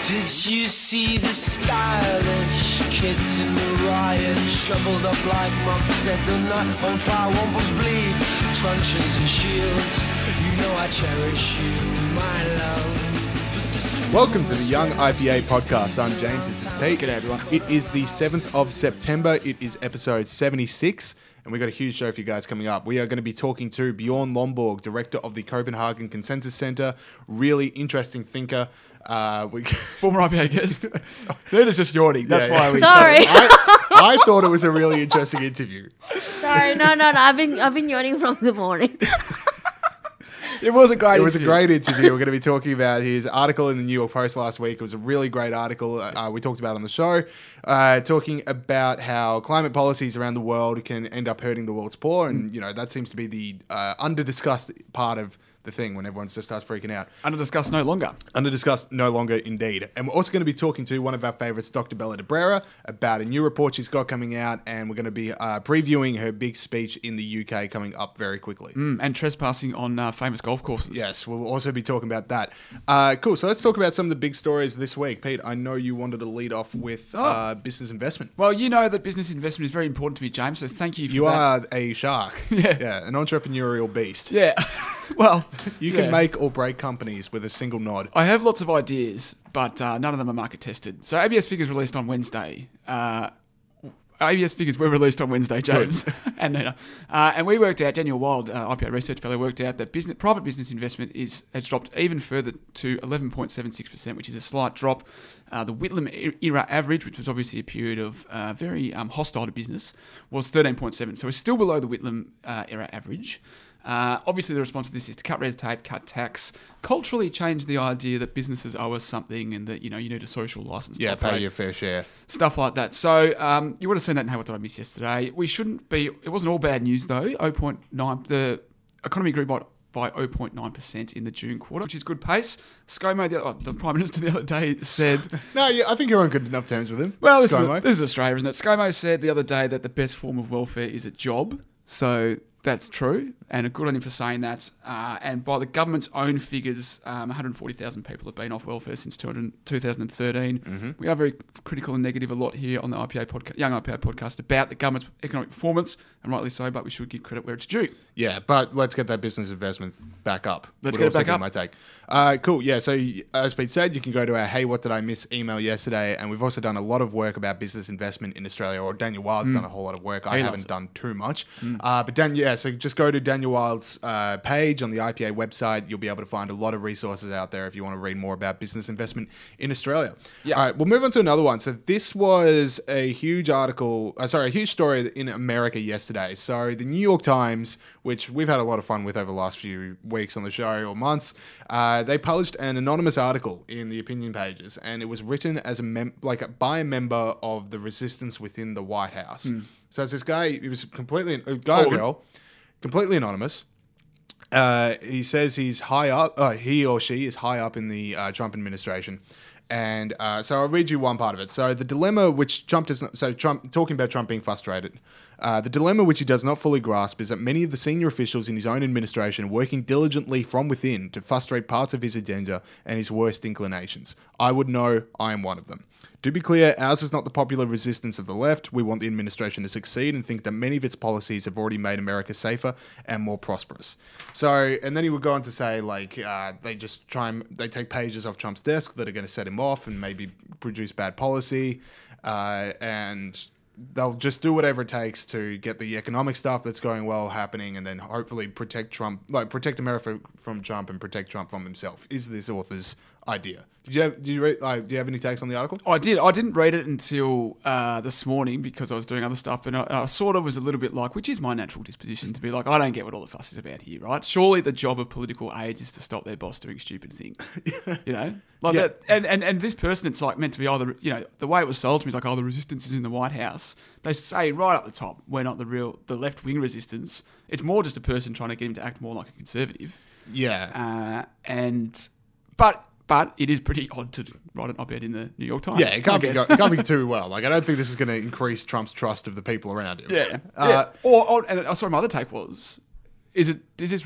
Did you see the stylish kids in the riot, shoveled up like monks at the night on fire, wombles bleed, truncheons and shields. You know I cherish you, my love. Welcome to the Young IPA podcast. I'm James, this is Pete. G'day everyone. It is the 7th of September. It is episode 76, and we've got a huge show for you guys coming up. We are going to be talking to Bjorn Lomborg, director of the Copenhagen Consensus Center, really interesting thinker. Former IPA guest. They're just yawning. That's why we. Sorry. I thought it was a really interesting interview. Sorry, no. I've been yawning from the morning. It was a great. It was a great interview. We're going to be talking about his article in the New York Post last week. It was a really great article. We talked about it on the show, talking about how climate policies around the world can end up hurting the world's poor, and that seems to be the under-discussed part of the thing when everyone just starts freaking out. Under-discussed no longer. Under-discussed no longer, indeed. And we're also going to be talking to one of our favourites, Dr. Bella Debrera, about a new report she's got coming out, and we're going to be previewing her big speech in the UK coming up very quickly. And trespassing on famous golf courses. Yes, we'll also be talking about that. Cool, so let's talk about some of the big stories this week. Pete, I know you wanted to lead off with business investment. Well, you know that business investment is very important to me, James, so thank you for that. You are a shark. Yeah, an entrepreneurial beast. Yeah. Well, you can make or break companies with a single nod. I have lots of ideas, but none of them are market tested. So ABS figures released on Wednesday. ABS figures were released on Wednesday, James and Nina. And we worked out, Daniel Wild, IPA research fellow, worked out that private business investment has dropped even further to 11.76%, which is a slight drop. The Whitlam era average, which was obviously a period of very hostile to business, was 13.7%. So we're still below the Whitlam era average. Obviously, the response to this is to cut red tape, cut tax, culturally change the idea that businesses owe us something and that, you need a social license to operate. Pay your fair share. Stuff like that. So you would have seen that in Hey, What Did I Miss yesterday. We shouldn't be... It wasn't all bad news, though. 0.9... The economy grew by 0.9% in the June quarter, which is good pace. ScoMo, the Prime Minister the other day said... I think you're on good enough terms with him. Well, this is Australia, isn't it? ScoMo said the other day that the best form of welfare is a job. So... That's true, and good on him for saying that. And by the government's own figures, 140,000 people have been off welfare since 2013. Mm-hmm. We are very critical and negative a lot here on the IPA podcast, Young IPA podcast, about the government's economic performance, and rightly so, but we should give credit where it's due. Yeah, but let's get that business investment back up. Let's get it back up. My take. Cool, yeah, so as Pete said, you can go to our Hey, What Did I Miss email yesterday, and we've also done a lot of work about business investment in Australia, or Daniel Wild's done a whole lot of work. I haven't done too much. But so just go to Daniel Wild's page on the IPA website. You'll be able to find a lot of resources out there if you want to read more about business investment in Australia. Yeah. All right, we'll move on to another one. So this was a huge a huge story in America yesterday. So the New York Times, which we've had a lot of fun with over the last few weeks on the show or months, they published an anonymous article in the opinion pages, and it was written as by a member of the resistance within the White House. So it's this guy, he was completely completely anonymous. He says he's high up. He or she is high up in the Trump administration, and so I'll read you one part of it. So the dilemma which Trump talking about Trump being frustrated. The dilemma which he does not fully grasp is that many of the senior officials in his own administration are working diligently from within to frustrate parts of his agenda and his worst inclinations. I would know I am one of them. To be clear, ours is not the popular resistance of the left. We want the administration to succeed and think that many of its policies have already made America safer and more prosperous. So, and then he would go on to say, they take pages off Trump's desk that are going to set him off and maybe produce bad policy, and they'll just do whatever it takes to get the economic stuff that's going well happening, and then hopefully protect America from Trump and protect Trump from himself. Is this author's idea? Do you have any takes on the article? I did. I didn't read it until this morning because I was doing other stuff, and I sort of was a little bit like, which is my natural disposition, to be like, I don't get what all the fuss is about here, right? Surely the job of political aides is to stop their boss doing stupid things, that. And this person, it's like meant to be either, the way it was sold to me is like, the resistance is in the White House. They say right up the top, we're not the left wing resistance. It's more just a person trying to get him to act more like a conservative. Yeah. But it is pretty odd to write an op-ed in the New York Times. Yeah, it can't be too well. I don't think this is going to increase Trump's trust of the people around him. Yeah. And my other take was, is this real?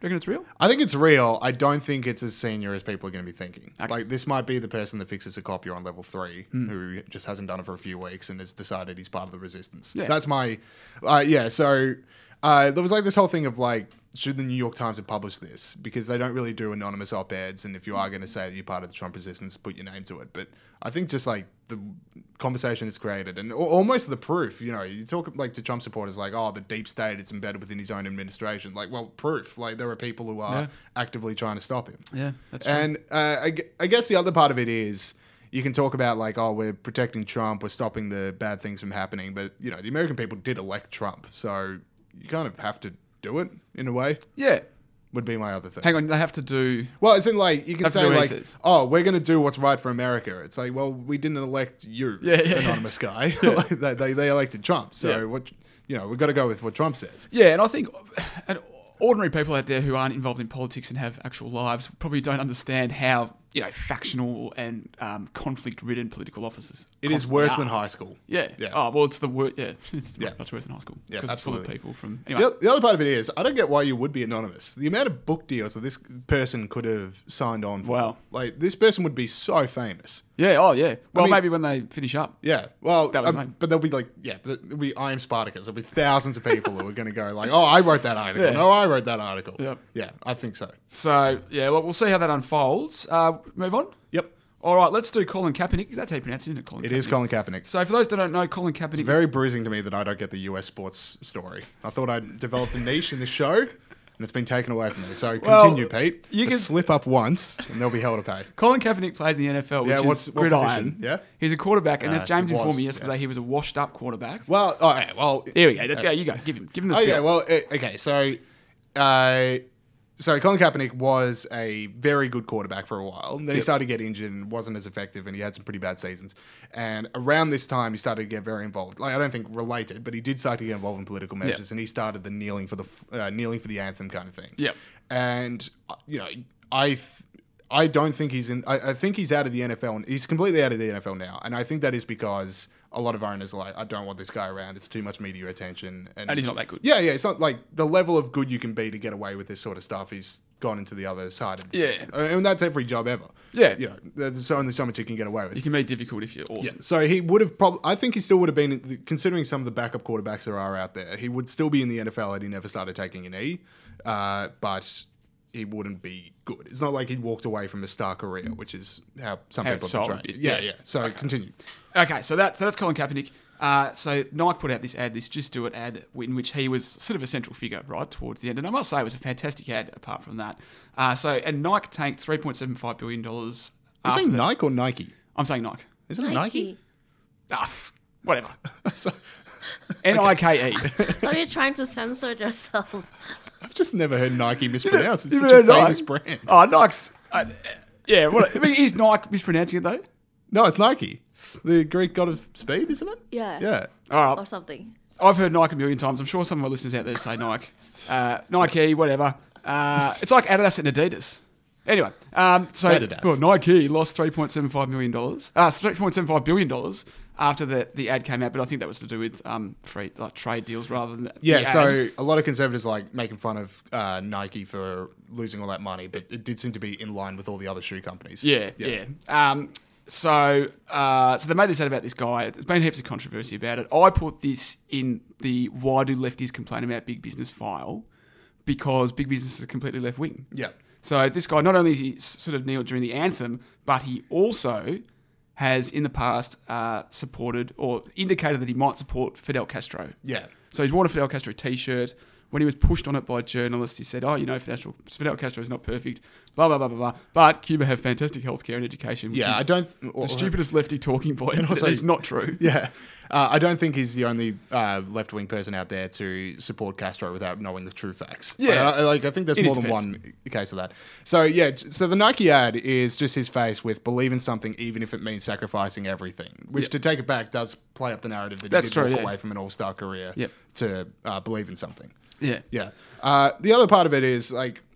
you reckon it's real? I think it's real. I don't think it's as senior as people are going to be thinking. Okay. Like, this might be the person that fixes a copier on level 3 who just hasn't done it for a few weeks and has decided he's part of the resistance. Yeah. That's my... So there was like this whole thing of like, should the New York Times have published this? Because they don't really do anonymous op-eds, and if you are going to say that you're part of the Trump resistance, put your name to it. But I think just like the conversation it's created, and almost the proof, you know, you talk like to Trump supporters like, oh, the deep state, it's embedded within his own administration. Like, well, proof. Like, there are people who are actively trying to stop him. Yeah, that's true. And I guess the other part of it is, you can talk about like, oh, we're protecting Trump, we're stopping the bad things from happening, but you know, the American people did elect Trump, so you kind of have to do it in a way. Yeah. Would be my other thing. Hang on, they have to do... Well, it's in like, you can Have to say do what he like, says. oh, we're going to do what's right for America. It's like, well, we didn't elect you, anonymous guy. Like, they elected Trump. So what, you know, we've got to go with what Trump says. Yeah, and I think ordinary people out there who aren't involved in politics and have actual lives probably don't understand how, you know, factional and conflict-ridden political offices. It is worse than high school. Yeah. Oh, well, it's the worst. Yeah, it's much worse than high school. Yeah, because it's full of absolutely. people from... Anyway. The other part of it is, I don't get why you would be anonymous. The amount of book deals that this person could have signed on for. Wow. Like, this person would be so famous. Yeah, oh, yeah. Well, mean- maybe when they finish up. Yeah, well, That was mine. but there'll be like, there'll be I Am Spartacus. There'll be thousands of people who are going to go like, oh, I wrote that article. Yeah. No, I wrote that article. Yep. Yeah, I think so. So, yeah, well, we'll see how that unfolds. Move on. Yep. All right, let's do Colin Kaepernick. That's how you pronounce it, isn't it, Colin It Kaepernick? is Colin Kaepernick. So, for those that don't know, Colin Kaepernick... It's very bruising to me that I don't get the US sports story. I thought I'd developed a niche in this show, and it's been taken away from me. So continue, Pete. you Let's can- slip up once, and they'll be hell to pay. Colin Kaepernick plays in the NFL, which what's- is what gridiron. position? Yeah. He's a quarterback, and as James it was, informed me yesterday, he was a washed-up quarterback. Well, all right, well... Here we go. Let's go. You go. Give him the Okay, spiel. well, okay, so Colin Kaepernick was a very good quarterback for a while. And then he started to get injured and wasn't as effective, and he had some pretty bad seasons. And around this time, he started to get very involved. Like, I don't think related, but he did start to get involved in political measures, and he started the kneeling for the anthem kind of thing. Yep. And you know, I don't think he's in. I think he's out of the NFL. And he's completely out of the NFL now, and I think that is because a lot of owners are like, I don't want this guy around. It's too much media attention, And he's not that good. Yeah, it's not like the level of good you can be to get away with this sort of stuff. He's gone into the other side of it. Yeah. And that's every job ever. Yeah. You know, there's only so much you can get away with. You can be difficult if you're awesome. Yeah. So he would have probably, I think he still would have been, considering some of the backup quarterbacks there are out there, he would still be in the NFL had he never started taking a knee. But he wouldn't be good. It's not like he walked away from a star career, which is how some How people it's sold, portray it. yeah. Yeah. So continue. Okay, so that's Colin Kaepernick. So Nike put out this Just Do It ad in which he was sort of a central figure right towards the end, and I must say it was a fantastic ad. Apart from that, and Nike tanked $3.75 billion. You're saying Nike or Nike? I'm saying Nike. Isn't it Nike? Whatever. So, Nike. Are you trying to censor yourself? I've just never heard Nike mispronounced. It's You've such a heard Nike? famous brand. Oh, Nike's. Yeah. What? I mean, is Nike mispronouncing it though? No, it's Nike. The Greek god of speed, isn't it? Yeah. Yeah. All Or right. something. I've heard Nike a million times. I'm sure some of my listeners out there say Nike. Nike, whatever. It's like Adidas and Adidas. Anyway, so Adidas. well, Nike lost $3.75 million, $3.75 billion after the ad came out, but I think that was to do with free trade deals rather than Yeah, the ad. so a lot of conservatives like making fun of Nike for losing all that money, but it did seem to be in line with all the other shoe companies. Yeah. So they made this ad about this guy. There's been heaps of controversy about it. I put this in the why do lefties complain about big business file because big business is completely left wing. Yeah. So this guy, not only is he sort of kneeled during the anthem, but he also has in the past supported or indicated that he might support Fidel Castro. Yeah. So he's worn a Fidel Castro t-shirt. When he was pushed on it by journalists, he said, Fidel Castro is not perfect, blah, blah, blah, blah, blah. But Cuba have fantastic healthcare and education, which Yeah, is I don't... the stupidest lefty talking point. also- It's not true. Yeah. I don't think he's the only left-wing person out there to support Castro without knowing the true facts. Yeah. I think there's In more his than defense. one case of that. So, yeah, so the Nike ad is just his face with believe in something even if it means sacrificing everything, which to take it back does play up the narrative that That's he did true, walk yeah. away from an all-star career Yep. to believe in something. Yeah. Yeah. The other part of it is, like,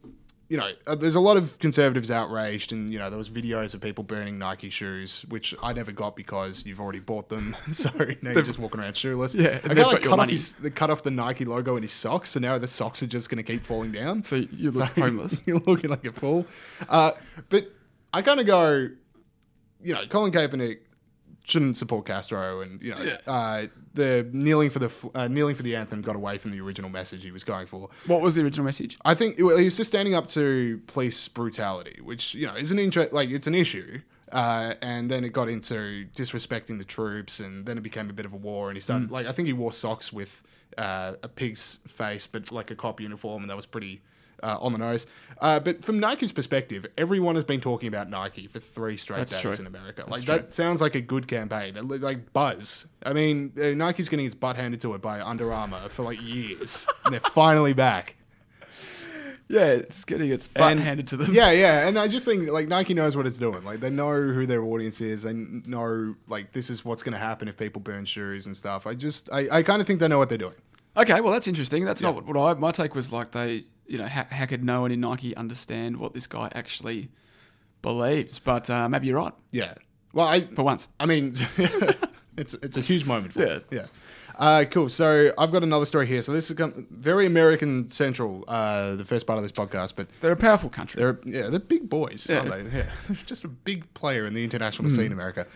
you know, there's a lot of conservatives outraged, and you know, there was videos of people burning Nike shoes, which I never got because you've already bought them. So now you're just walking around shoeless. Yeah, I got they cut off the Nike logo in his socks, so now the socks are just going to keep falling down. So you look homeless. You're looking like a fool. But I kind of go, you know, Colin Kaepernick shouldn't support Castro, and you know, the kneeling for the anthem got away from the original message he was going for. What was the original message? I think he was just standing up to police brutality, which you know is it's an issue. And then it got into disrespecting the troops, and then it became a bit of a war. And he started I think he wore socks with a pig's face, but like a cop uniform, and that was pretty on the nose. But from Nike's perspective, everyone has been talking about Nike for 3 straight days in America. That sounds like a good campaign. Like buzz. I mean, Nike's getting its butt handed to it by Under Armour for like years, and they're finally back. Yeah, it's getting its butt handed to them. Yeah, and I just think like Nike knows what it's doing. Like they know who their audience is. They know like this is what's going to happen if people burn shoes and stuff. I kind of think they know what they're doing. Okay, well that's interesting. That's not what my take was. Like they, you know, how could no one in Nike understand what this guy actually believes? But maybe you're right. Yeah. Well, for once. I mean, it's a huge moment for me. Yeah. Cool. So I've got another story here. So this is very American central, the first part of this podcast, but they're a powerful country. They're big boys, aren't they? Yeah. Just a big player in the international scene in America.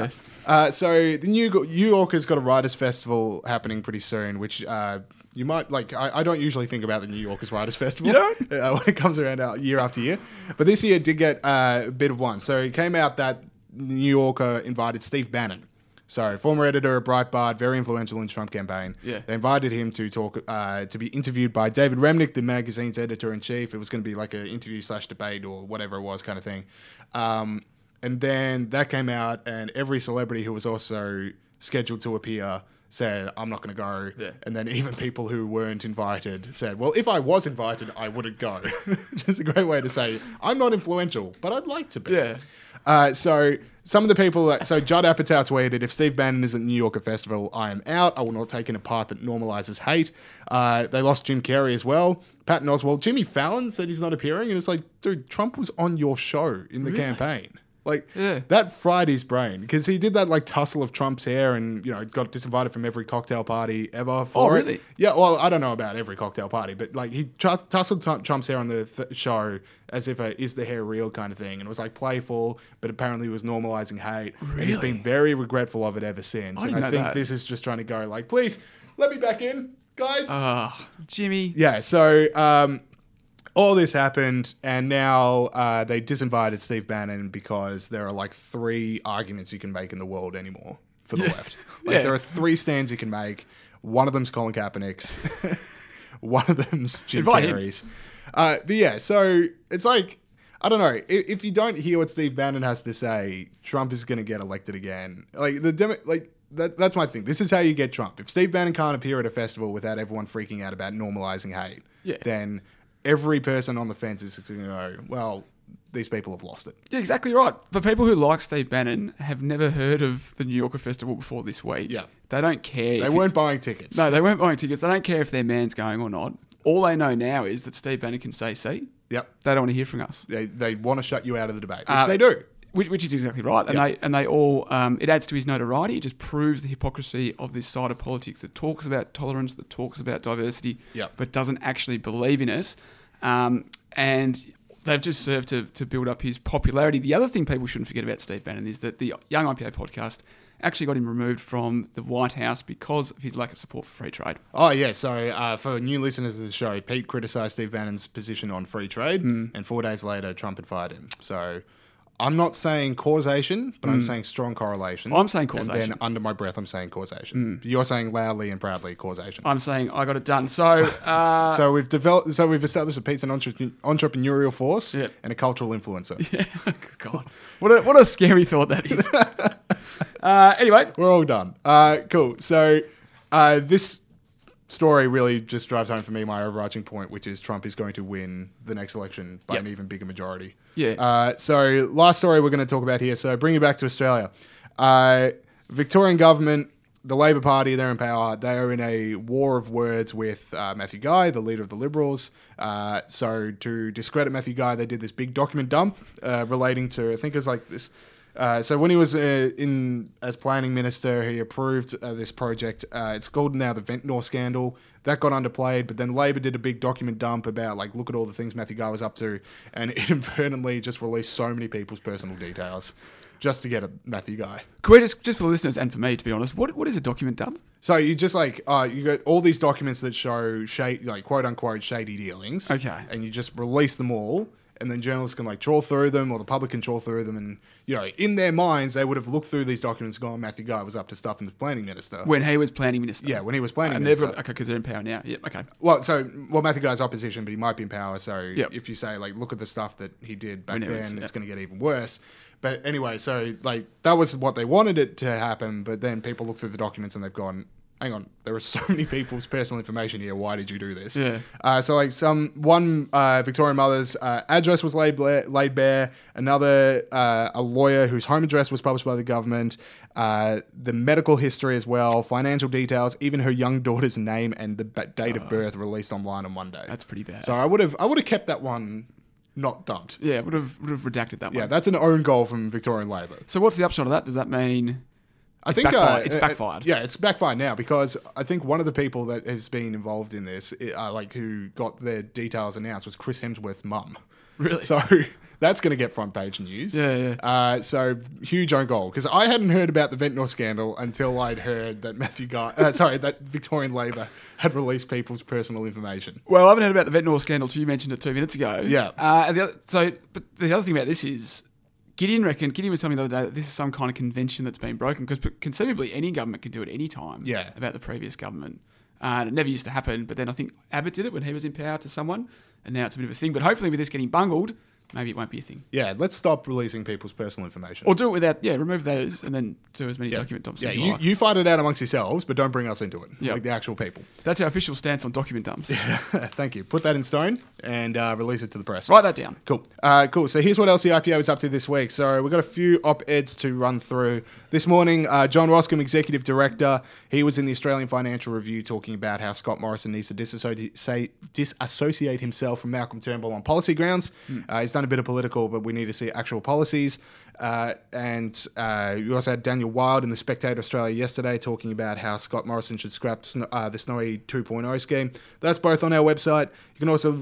So the New Yorker's got a writers' festival happening pretty soon, which you might like. I don't usually think about the New Yorker's Writers' Festival. You don't? When it comes around year after year, but this year it did get a bit of one. So it came out that New Yorker invited Steve Bannon. So, former editor of Breitbart, very influential in the Trump campaign. Yeah. They invited him to talk, to be interviewed by David Remnick, the magazine's editor-in-chief. It was going to be like an interview/debate or whatever it was kind of thing. And then that came out, and every celebrity who was also scheduled to appear said, I'm not going to go. Yeah. And then even people who weren't invited said, well, if I was invited, I wouldn't go. Which is a great way to say, I'm not influential, but I'd like to be. Yeah. So some of the people, so Judd Apatow tweeted, if Steve Bannon is at the New Yorker Festival, I am out. I will not take in a part that normalizes hate. They lost Jim Carrey as well. Patton Oswalt. Jimmy Fallon said he's not appearing. And it's like, dude, Trump was on your show in the campaign. Like, that fried his brain because he did that, like, tussle of Trump's hair and, you know, got disinvited from every cocktail party ever for it. Yeah, well, I don't know about every cocktail party, but, like, he tussled Trump's hair on the show as if is the hair real kind of thing. And it was, like, playful, but apparently it was normalizing hate. Really? And he's been very regretful of it ever since. I think this is just trying to go, like, please, let me back in, guys. Jimmy. Yeah, so... all this happened, and now they disinvited Steve Bannon because there are like 3 arguments you can make in the world anymore for the left. Like there are 3 stands you can make. One of them's Colin Kaepernick's. One of them's Jim Carrey's. But yeah, so it's like, I don't know. If you don't hear what Steve Bannon has to say, Trump is going to get elected again. Like that's my thing. This is how you get Trump. If Steve Bannon can't appear at a festival without everyone freaking out about normalizing hate, then every person on the fence is going to go, well, these people have lost it. Yeah, exactly right. The people who like Steve Bannon have never heard of the New Yorker Festival before this week. Yeah. They don't care. They weren't buying tickets. No, they weren't buying tickets. They don't care if their man's going or not. All they know now is that Steve Bannon can say, see, they don't want to hear from us. They want to shut you out of the debate, which they do. Which is exactly right. And they all, it adds to his notoriety. It just proves the hypocrisy of this side of politics that talks about tolerance, that talks about diversity, but doesn't actually believe in it. And they've just served to build up his popularity. The other thing people shouldn't forget about Steve Bannon is that the Young IPA podcast actually got him removed from the White House because of his lack of support for free trade. Oh, yeah. So for new listeners of the show, Pete criticised Steve Bannon's position on free trade, and 4 days later, Trump had fired him. So I'm not saying causation, but I'm saying strong correlation. I'm saying causation. And then under my breath, I'm saying causation. You're saying loudly and proudly causation. I'm saying I got it done. So, so we've established that Pete's an entrepreneurial force and a cultural influencer. Yeah. God, what a scary thought that is. Anyway, we're all done. Cool. So this story really just drives home for me my overarching point, which is Trump is going to win the next election by an even bigger majority. Yeah. So last story we're going to talk about here. So bring you back to Australia. Victorian government the Labor Party, they're in power. They are in a war of words with Matthew Guy, the leader of the Liberals. So to discredit Matthew Guy, they did this big document dump relating to, I think it was like this. So when he was in as planning minister, he approved this project. It's called now the Ventnor scandal. That got underplayed, but then Labor did a big document dump about like, look at all the things Matthew Guy was up to, and it inadvertently just released so many people's personal details just to get at Matthew Guy. Could we just for the listeners and for me, to be honest, what is a document dump? So you just like you got all these documents that show like quote unquote shady dealings. Okay. And you just release them all. And then journalists can like trawl through them, or the public can trawl through them, and in their minds they would have looked through these documents, and gone, Matthew Guy was up to stuff in the planning minister When he was planning minister. Yeah, when he was planning minister. Okay, because they're in power now. Yeah, okay. Well, Matthew Guy's opposition, but he might be in power. So if you say like, look at the stuff that he did back then, it's going to get even worse. But anyway, so like that was what they wanted it to happen, but then people look through the documents and they've gone, hang on, there are so many people's personal information here. Why did you do this? Yeah. So like one Victorian mother's address was laid bare. Another, a lawyer whose home address was published by the government. The medical history as well, financial details, even her young daughter's name and the date of birth released online on Monday. That's pretty bad. So I would have kept that one not dumped. Yeah, would have redacted that one. Yeah, that's an own goal from Victorian Labor. So what's the upshot of that? Does that mean... I think it's backfired. Yeah, it's backfired now because I think one of the people that has been involved in this, like who got their details announced, was Chris Hemsworth's mum. Really? So that's going to get front page news. Yeah. So huge own goal because I hadn't heard about the Ventnor scandal until I'd heard that that Victorian Labor had released people's personal information. Well, I haven't heard about the Ventnor scandal till you mentioned it 2 minutes ago. Yeah. But the other thing about this is, Gideon was telling me the other day that this is some kind of convention that's been broken because conceivably any government can do it any time about the previous government. And it never used to happen, but then I think Abbott did it when he was in power to someone, and now it's a bit of a thing. But hopefully with this getting bungled, maybe it won't be a thing. Yeah, let's stop releasing people's personal information. Or do it without, remove those and then do as many document dumps as you like. You fight it out amongst yourselves, but don't bring us into it, like the actual people. That's our official stance on document dumps. Thank you. Put that in stone and release it to the press. Write that down. Cool. Cool. So here's what else the IPO is up to this week. So we've got a few op-eds to run through. This morning, John Roscombe, Executive Director, he was in the Australian Financial Review talking about how Scott Morrison needs to disassociate himself from Malcolm Turnbull on policy grounds. He's done a bit of political, but we need to see actual policies. And you also had Daniel Wild in the Spectator Australia yesterday talking about how Scott Morrison should scrap the Snowy 2.0 scheme. That's both on our website. You can also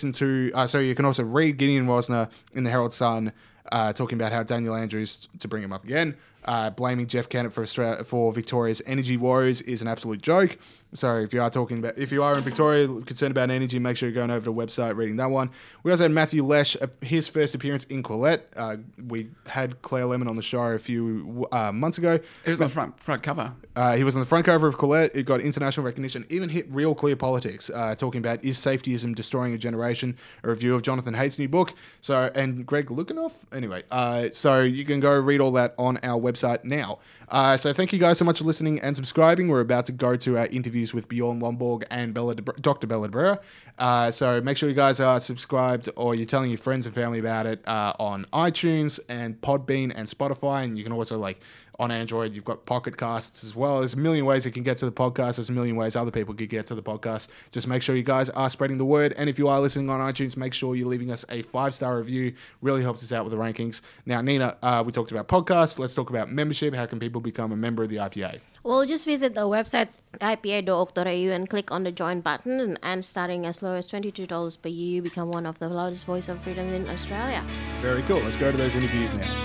you can also read Gideon Rosner in the Herald Sun talking about how Daniel Andrews, to bring him up again, blaming Jeff Kennett for Victoria's energy woes is an absolute joke. So if you are in Victoria concerned about energy, make sure you're going over to the website, reading that one. We also had Matthew Lesh, his first appearance in Quillette. We had Claire Lemon on the show a few months ago. He was on the front cover. He was on the front cover of Quillette. It got international recognition, even hit Real Clear Politics, talking about Is Safetyism Destroying a Generation, a review of Jonathan Haidt's new book. And Greg Lukanoff. Anyway, so you can go read all that on our website now. So thank you guys so much for listening and subscribing. We're about to go to our interviews with Bjorn Lomborg and Dr. Bella Debrera. So make sure you guys are subscribed or you're telling your friends and family about it on iTunes and Podbean and Spotify. And you can also on Android, you've got Pocket Casts as well. There's a million ways you can get to the podcast. There's a million ways other people could get to the podcast. Just make sure you guys are spreading the word. And if you are listening on iTunes, make sure you're leaving us a 5-star review. Really helps us out with the rankings. Now, Nina, we talked about podcasts. Let's talk about membership. How can people become a member of the IPA? Well, just visit the website ipa.org.au and click on the join button. And starting as low as $22 per year, you become one of the loudest voice of freedom in Australia. Very cool. Let's go to those interviews now.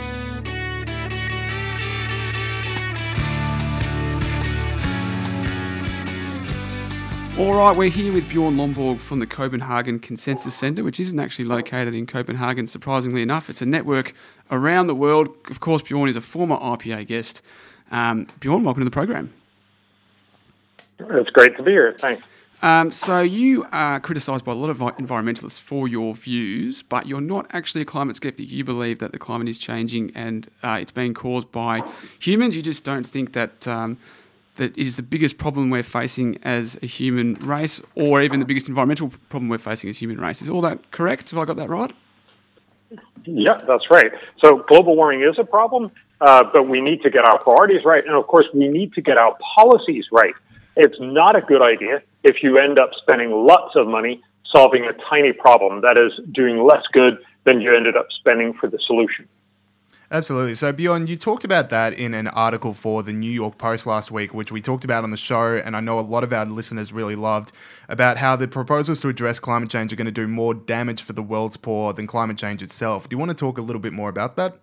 All right, we're here with Bjorn Lomborg from the Copenhagen Consensus Centre, which isn't actually located in Copenhagen, surprisingly enough. It's a network around the world. Of course, Bjorn is a former IPA guest. Bjorn, welcome to the program. It's great to be here. Thanks. So you are criticised by a lot of environmentalists for your views, but you're not actually a climate skeptic. You believe that the climate is changing and it's being caused by humans. You just don't think that that is the biggest problem we're facing as a human race, or even the biggest environmental problem we're facing as a human race. Is all that correct? Have I got that right? Yeah, that's right. So global warming is a problem. but we need to get our priorities right. And, of course, we need to get our policies right. It's not a good idea if you end up spending lots of money solving a tiny problem that is doing less good than you ended up spending for the solution. Absolutely. So, Bjorn, you talked about that in an article for the New York Post last week, which we talked about on the show, and I know a lot of our listeners really loved, about how the proposals to address climate change are going to do more damage for the world's poor than climate change itself. Do you want to talk a little bit more about that?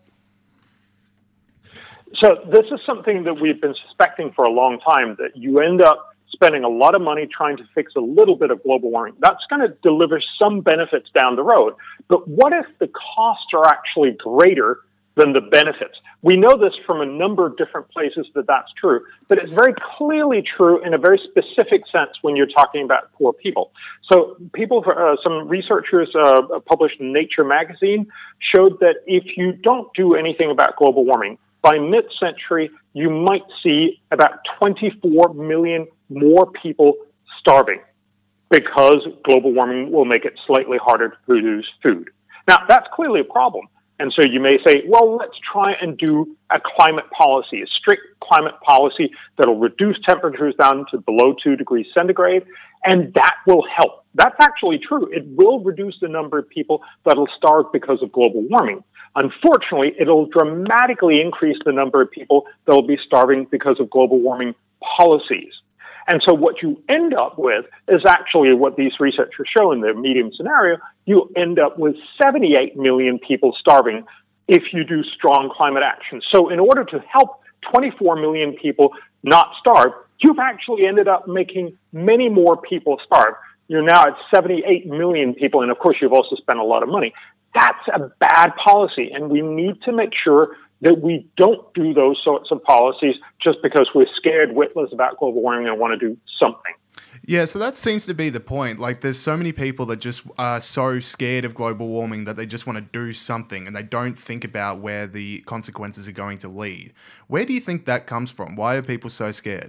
So this is something that we've been suspecting for a long time, that you end up spending a lot of money trying to fix a little bit of global warming. That's going to deliver some benefits down the road. But what if the costs are actually greater than the benefits? We know this from a number of different places that that's true, but it's very clearly true in a very specific sense when you're talking about poor people. So some researchers published in Nature magazine showed that if you don't do anything about global warming, by mid-century, you might see about 24 million more people starving because global warming will make it slightly harder to produce food. Now, that's clearly a problem. And so you may say, well, let's try and do a climate policy, a strict climate policy that'll reduce temperatures down to below 2 degrees centigrade, and that will help. That's actually true. It will reduce the number of people that'll starve because of global warming. Unfortunately, it'll dramatically increase the number of people that will be starving because of global warming policies. And so what you end up with is actually what these researchers show in the medium scenario. You end up with 78 million people starving if you do strong climate action. So in order to help 24 million people not starve, you've actually ended up making many more people starve. You're now at 78 million people, and of course you've also spent a lot of money. That's a bad policy, and we need to make sure that we don't do those sorts of policies just because we're scared witless about global warming and want to do something. Yeah, so that seems to be the point. Like, there's so many people that just are so scared of global warming that they just want to do something and they don't think about where the consequences are going to lead. Where do you think that comes from? Why are people so scared?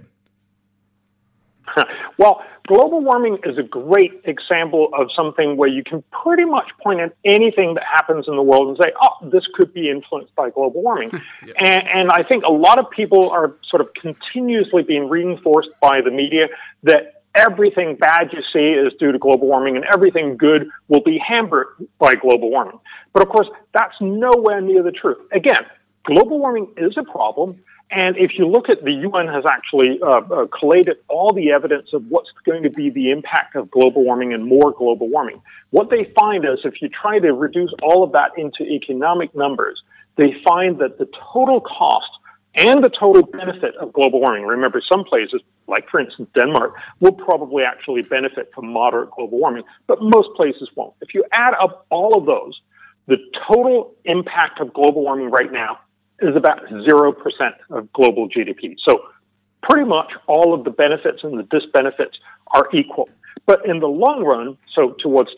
Well, global warming is a great example of something where you can pretty much point at anything that happens in the world and say, oh, this could be influenced by global warming. Yeah. And I think a lot of people are sort of continuously being reinforced by the media that everything bad you see is due to global warming and everything good will be hampered by global warming. But of course, that's nowhere near the truth. Again, global warming is a problem. And if you look at the UN has actually collated all the evidence of what's going to be the impact of global warming and more global warming. What they find is if you try to reduce all of that into economic numbers, they find that the total cost and the total benefit of global warming, remember some places, like for instance Denmark, will probably actually benefit from moderate global warming, but most places won't. If you add up all of those, the total impact of global warming right now is about 0% of global GDP. So pretty much all of the benefits and the disbenefits are equal. But in the long run, so towards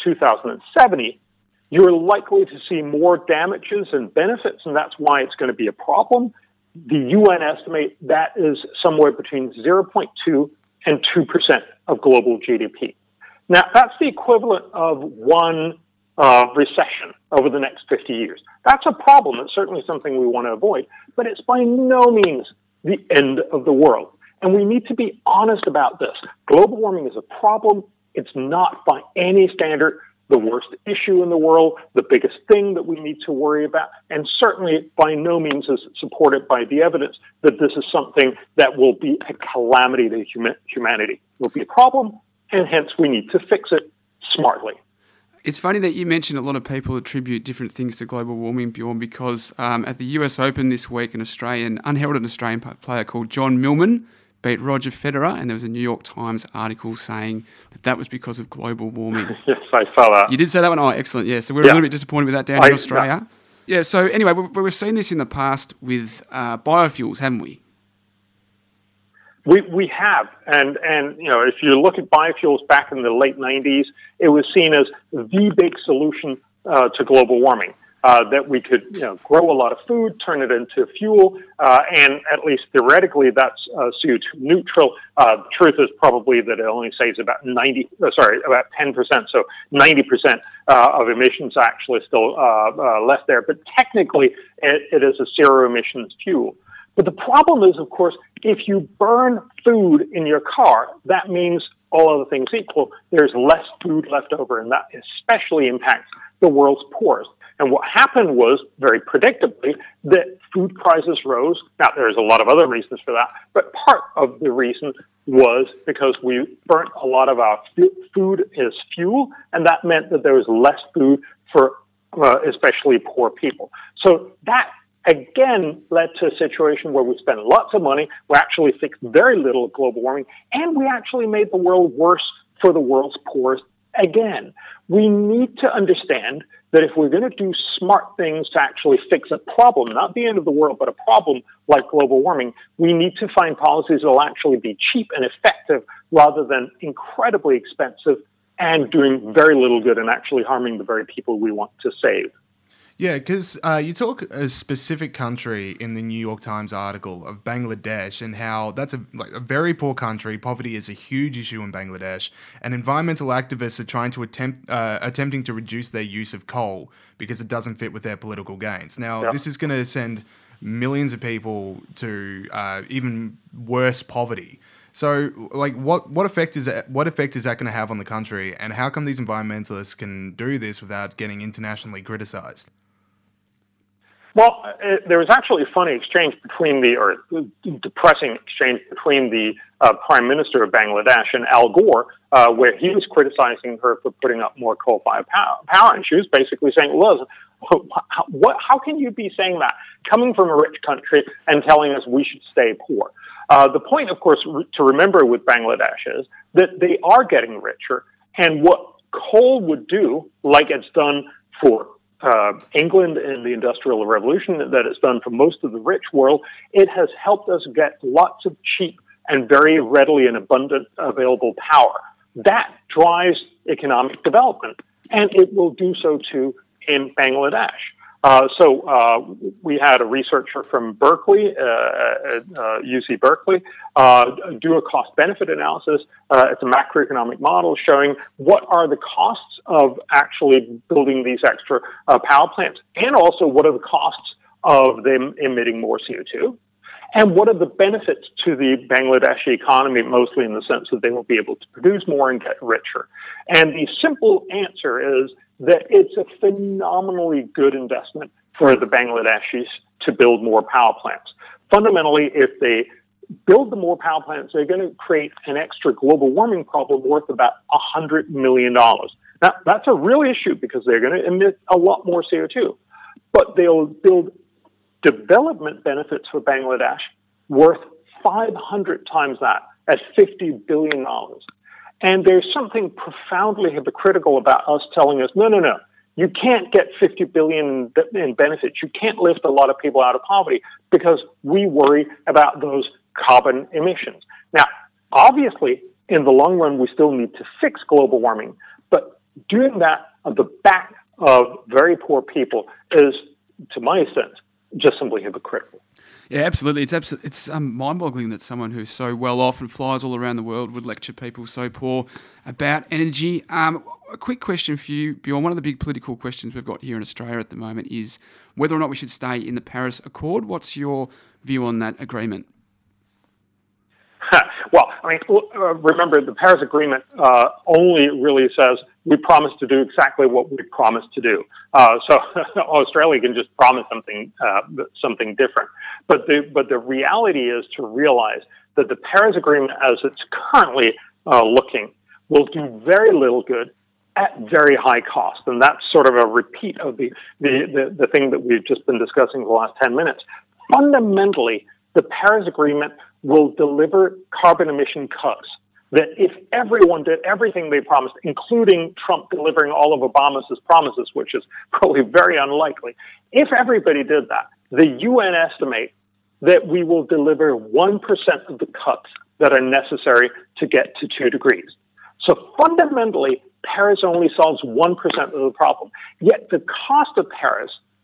2070, you're likely to see more damages and benefits, and that's why it's going to be a problem. The UN estimate that is somewhere between 0.2 and 2% of global GDP. Now, that's the equivalent of one recession over the next 50 years. That's a problem. It's certainly something we want to avoid, but it's by no means the end of the world. And we need to be honest about this. Global warming is a problem. It's not by any standard the worst issue in the world, the biggest thing that we need to worry about, and certainly by no means is it supported by the evidence that this is something that will be a calamity to humanity. It will be a problem, and hence we need to fix it smartly. It's funny that you mentioned a lot of people attribute different things to global warming, Bjorn, because at the US Open this week, an unheralded Australian player called John Millman beat Roger Federer, and there was a New York Times article saying that was because of global warming. Yes, I saw that. You did say that one? Oh, excellent. Yeah, so we're a little bit disappointed with that down in Australia. Yeah, so anyway, we've seen this in the past with biofuels, haven't we? We have, and you know, if you look at biofuels back in the late 90s, it was seen as the big solution to global warming. that we could grow a lot of food, turn it into fuel, and at least theoretically that's CO2 neutral. The truth is probably that it only saves about 10%, so 90% of emissions are actually still left there. But technically, it is a zero emissions fuel. But the problem is, of course, if you burn food in your car, that means all other things equal, there's less food left over, and that especially impacts the world's poorest. And what happened was, very predictably, that food prices rose. Now, there's a lot of other reasons for that, but part of the reason was because we burnt a lot of our food as fuel, and that meant that there was less food for especially poor people. So that, again, led to a situation where we spent lots of money, we actually fixed very little of global warming, and we actually made the world worse for the world's poorest again. We need to understand that if we're going to do smart things to actually fix a problem, not the end of the world, but a problem like global warming, we need to find policies that will actually be cheap and effective rather than incredibly expensive and doing very little good and actually harming the very people we want to save. Yeah, because you talk a specific country in the New York Times article of Bangladesh and how that's a very poor country. Poverty is a huge issue in Bangladesh, and environmental activists are trying to attempting to reduce their use of coal because it doesn't fit with their political gains. Now, This is going to send millions of people to even worse poverty. So, what effect is that going to have on the country, and how come these environmentalists can do this without getting internationally criticized? Well, there was actually a funny exchange depressing exchange between the Prime Minister of Bangladesh and Al Gore, where he was criticizing her for putting up more coal-fired power, and she was basically saying, "Well, how can you be saying that, coming from a rich country and telling us we should stay poor?" The point, of course, to remember with Bangladesh is that they are getting richer, and what coal would do, like it's done for England in the Industrial Revolution, that it's done for most of the rich world, it has helped us get lots of cheap and very readily and abundant available power. That drives economic development, and it will do so too in Bangladesh. So we had a researcher from Berkeley, UC Berkeley, do a cost-benefit analysis. It's a macroeconomic model showing what are the costs of actually building these extra power plants, and also what are the costs of them emitting more CO2, and what are the benefits to the Bangladeshi economy, mostly in the sense that they will be able to produce more and get richer. And the simple answer is that it's a phenomenally good investment for the Bangladeshis to build more power plants. Fundamentally, if they build the more power plants, they're going to create an extra global warming problem worth about $100 million. Now, that's a real issue because they're going to emit a lot more CO2. But they'll build development benefits for Bangladesh worth 500 times that at $50 billion. And there's something profoundly hypocritical about us telling us, no, you can't get $50 billion in benefits. You can't lift a lot of people out of poverty because we worry about those carbon emissions. Now, obviously, in the long run, we still need to fix global warming, but doing that on the back of very poor people is, to my sense, just simply hypocritical. Yeah, absolutely. It's mind-boggling that someone who's so well off and flies all around the world would lecture people so poor about energy. A quick question for you, Bjorn. One of the big political questions we've got here in Australia at the moment is whether or not we should stay in the Paris Accord. What's your view on that agreement? Well, I mean, remember, the Paris Agreement only really says we promise to do exactly what we promised to do. So Australia can just promise something different. But the reality is to realize that the Paris Agreement, as it's currently looking, will do very little good at very high cost. And that's sort of a repeat of the thing that we've just been discussing for the last 10 minutes. Fundamentally, the Paris Agreement will deliver carbon emission cuts that if everyone did everything they promised, including Trump delivering all of Obama's promises, which is probably very unlikely, if everybody did that, the UN estimate that we will deliver 1% of the cuts that are necessary to get to 2 degrees. So fundamentally, Paris only solves 1% of the problem. Yet the cost of Paris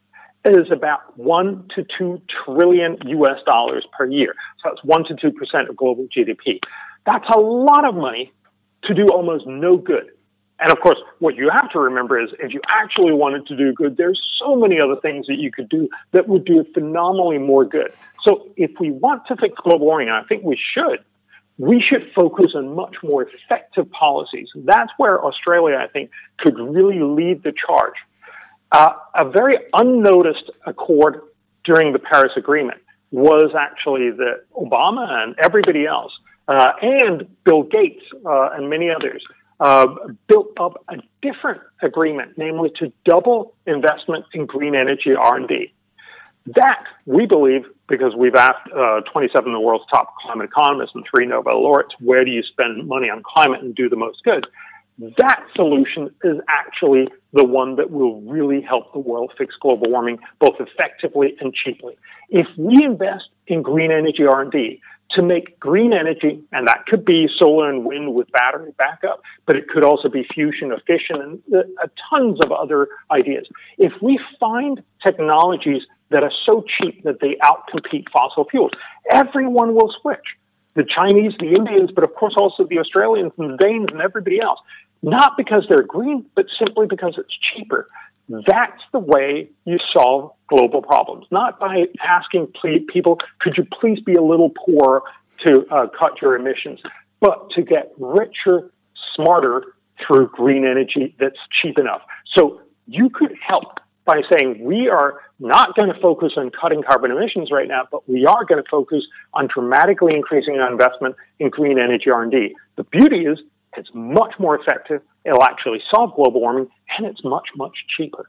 is about 1 to 2 trillion US dollars per year. So that's 1 to 2% of global GDP. That's a lot of money to do almost no good. And of course, what you have to remember is if you actually wanted to do good, there's so many other things that you could do that would do phenomenally more good. So if we want to fix global warming, and I think we should focus on much more effective policies. That's where Australia, I think, could really lead the charge. A very unnoticed accord during the Paris Agreement was actually that Obama and everybody else, and Bill Gates and many others, built up a different agreement, namely to double investment in green energy R&D. That, we believe, because we've asked 27 of the world's top climate economists and 3 Nobel laureates, where do you spend money on climate and do the most good? That solution is actually the one that will really help the world fix global warming, both effectively and cheaply. If we invest in green energy R&D to make green energy, and that could be solar and wind with battery backup, but it could also be fusion or fission and tons of other ideas. If we find technologies that are so cheap that they outcompete fossil fuels, everyone will switch. The Chinese, the Indians, but of course also the Australians and the Danes and everybody else. Not because they're green, but simply because it's cheaper. That's the way you solve global problems, not by asking people, could you please be a little poorer to cut your emissions, but to get richer, smarter through green energy that's cheap enough. So you could help by saying we are not going to focus on cutting carbon emissions right now, but we are going to focus on dramatically increasing our investment in green energy R&D. The beauty is it's much more effective, it'll actually solve global warming, and it's much, much cheaper.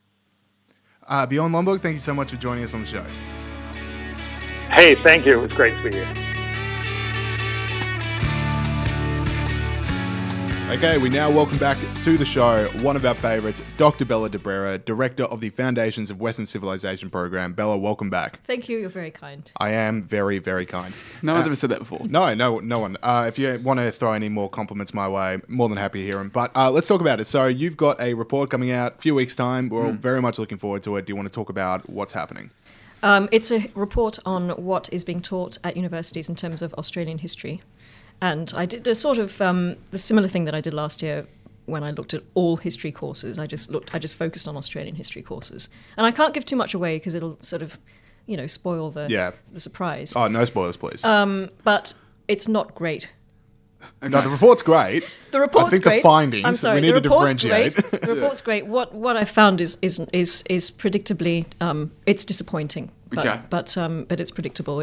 Bjorn Lomborg, thank you so much for joining us on the show. Hey, thank you. It was great to be here. Okay, we now welcome back to the show one of our favourites, Dr. Bella Debrera, Director of the Foundations of Western Civilization Program. Bella, welcome back. Thank you. You're very kind. I am very, very kind. No one's ever said that before. No one. If you want to throw any more compliments my way, more than happy to hear them. But let's talk about it. So you've got a report coming out a few weeks' time. We're all very much looking forward to it. Do you want to talk about what's happening? It's a report on what is being taught at universities in terms of Australian history. And I did a sort of the similar thing that I did last year when I looked at all history courses. I just focused on Australian history courses. And I can't give too much away because it'll sort of, spoil the surprise. Oh, no spoilers, please. But it's not great. Okay. No, the report's great. The report's I think great. the findings, I'm sorry, we need to differentiate. The report's great. What I found is predictably, it's disappointing. But it's predictable.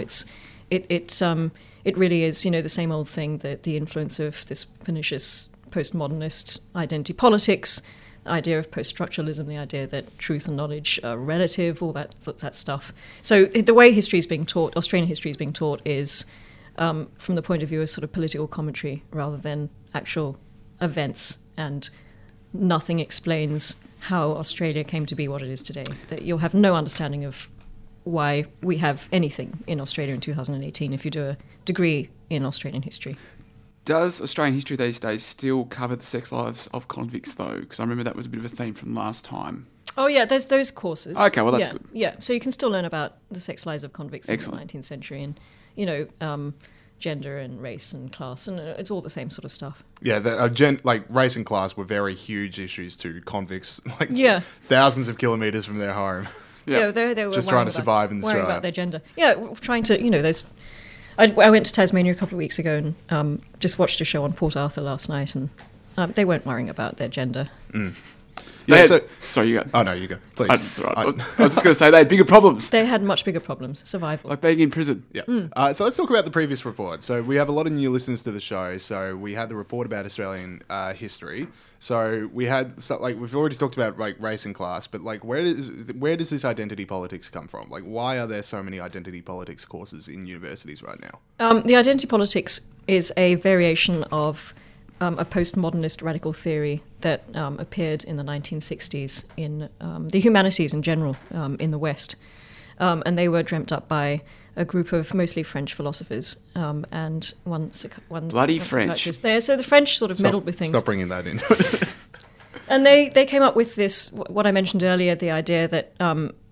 It really is, the same old thing, that the influence of this pernicious postmodernist identity politics, the idea of post-structuralism, the idea that truth and knowledge are relative, all that stuff. So the way history is being taught, Australian history is being taught, is from the point of view of sort of political commentary rather than actual events, and nothing explains how Australia came to be what it is today. That you'll have no understanding of why we have anything in Australia in 2018 if you do a degree in Australian history. Does Australian history these days still cover the sex lives of convicts, though? Because I remember that was a bit of a theme from last time. Oh, yeah, there's those courses. Okay, well, that's good. Yeah, so you can still learn about the sex lives of convicts in the 19th century and, gender and race and class, and it's all the same sort of stuff. Yeah, race and class were very huge issues to convicts, thousands of kilometres from their home. Yeah, they were just trying to survive in Australia. Worrying about their gender. Yeah, trying to, I went to Tasmania a couple of weeks ago and just watched a show on Port Arthur last night, and they weren't worrying about their gender. Mm. Sorry, you go. Oh, no, you go. Please. That's all right. I was just going to say they had bigger problems. They had much bigger problems. Survival. Like being in prison. Yeah. So let's talk about the previous report. So we have a lot of new listeners to the show. So we had the report about Australian history. So we had we've already talked about race and class, but where does this identity politics come from? Why are there so many identity politics courses in universities right now? The identity politics is a variation of a postmodernist radical theory that appeared in the 1960s in the humanities in general in the West. And they were dreamt up by a group of mostly French philosophers and one bloody French. There. So the French sort of meddled with things. Stop bringing that in. And they came up with this, what I mentioned earlier, the idea that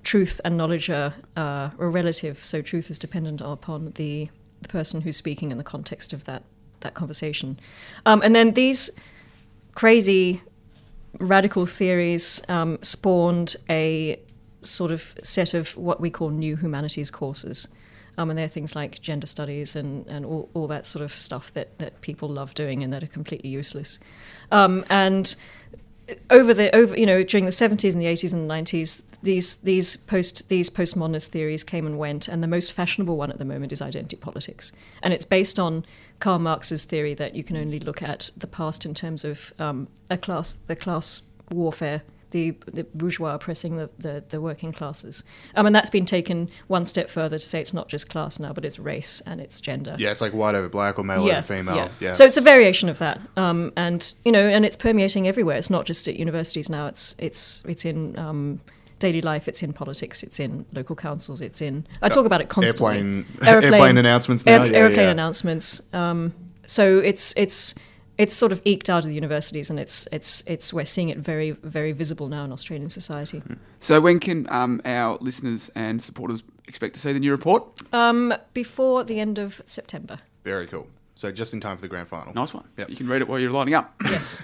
truth and knowledge are relative. So truth is dependent upon the person who's speaking and the context of that conversation. And then these crazy radical theories spawned a sort of set of what we call new humanities courses. And they're things like gender studies and all that sort of stuff that people love doing and that are completely useless. And over during the 70s and the 80s and the 90s, these postmodernist theories came and went, and the most fashionable one at the moment is identity politics. And it's based on Karl Marx's theory that you can only look at the past in terms of the class warfare, the bourgeois oppressing the working classes. And that's been taken one step further to say it's not just class now, but it's race and it's gender. Yeah, it's like white over black or male over female. Yeah. So it's a variation of that. And it's permeating everywhere. It's not just at universities now. It's in daily life, it's in politics, it's in local councils, it's in... I talk about it constantly. Airplane announcements now. Airplane announcements. So it's sort of eked out of the universities, and we're seeing it very, very visible now in Australian society. So when can our listeners and supporters expect to see the new report? Before the end of September. Very cool. So just in time for the grand final. Nice one. Yep. You can read it while you're lining up. Yes.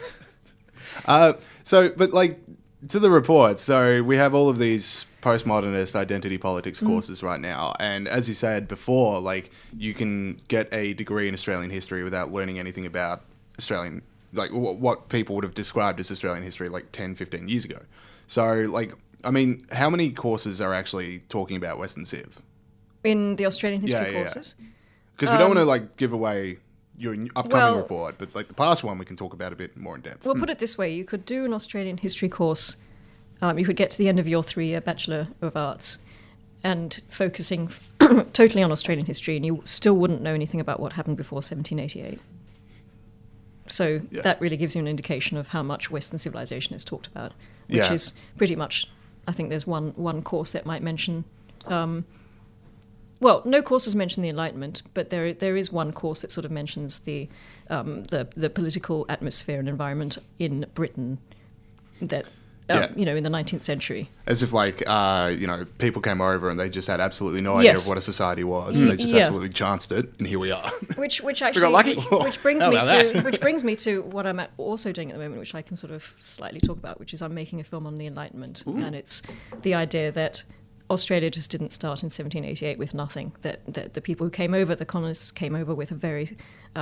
To the report, so we have all of these postmodernist identity politics courses right now, and as you said before, like, you can get a degree in Australian history without learning anything about Australian, like what people would have described as Australian history like 10, 15 years ago. So, like, I mean, how many courses are actually talking about Western Civ? In the Australian history courses? Because we don't want to, like, give away your upcoming report, but like the past one we can talk about a bit more in depth. Well, put it this way, you could do an Australian history course, you could get to the end of your 3-year Bachelor of Arts and focusing totally on Australian history, and you still wouldn't know anything about what happened before 1788. So that really gives you an indication of how much Western civilization is talked about, which is pretty much, I think there's one course that might mention... well, no courses mention the Enlightenment, but there is one course that sort of mentions the political atmosphere and environment in Britain that in the 19th century. As if like people came over and they just had absolutely no idea of what a society was, and they just absolutely chanced it, and here we are. Which actually which brings me to what I'm also doing at the moment, which I can sort of slightly talk about, which is I'm making a film on the Enlightenment, and it's the idea that Australia just didn't start in 1788 with nothing. That the people who came over, the colonists, came over with a very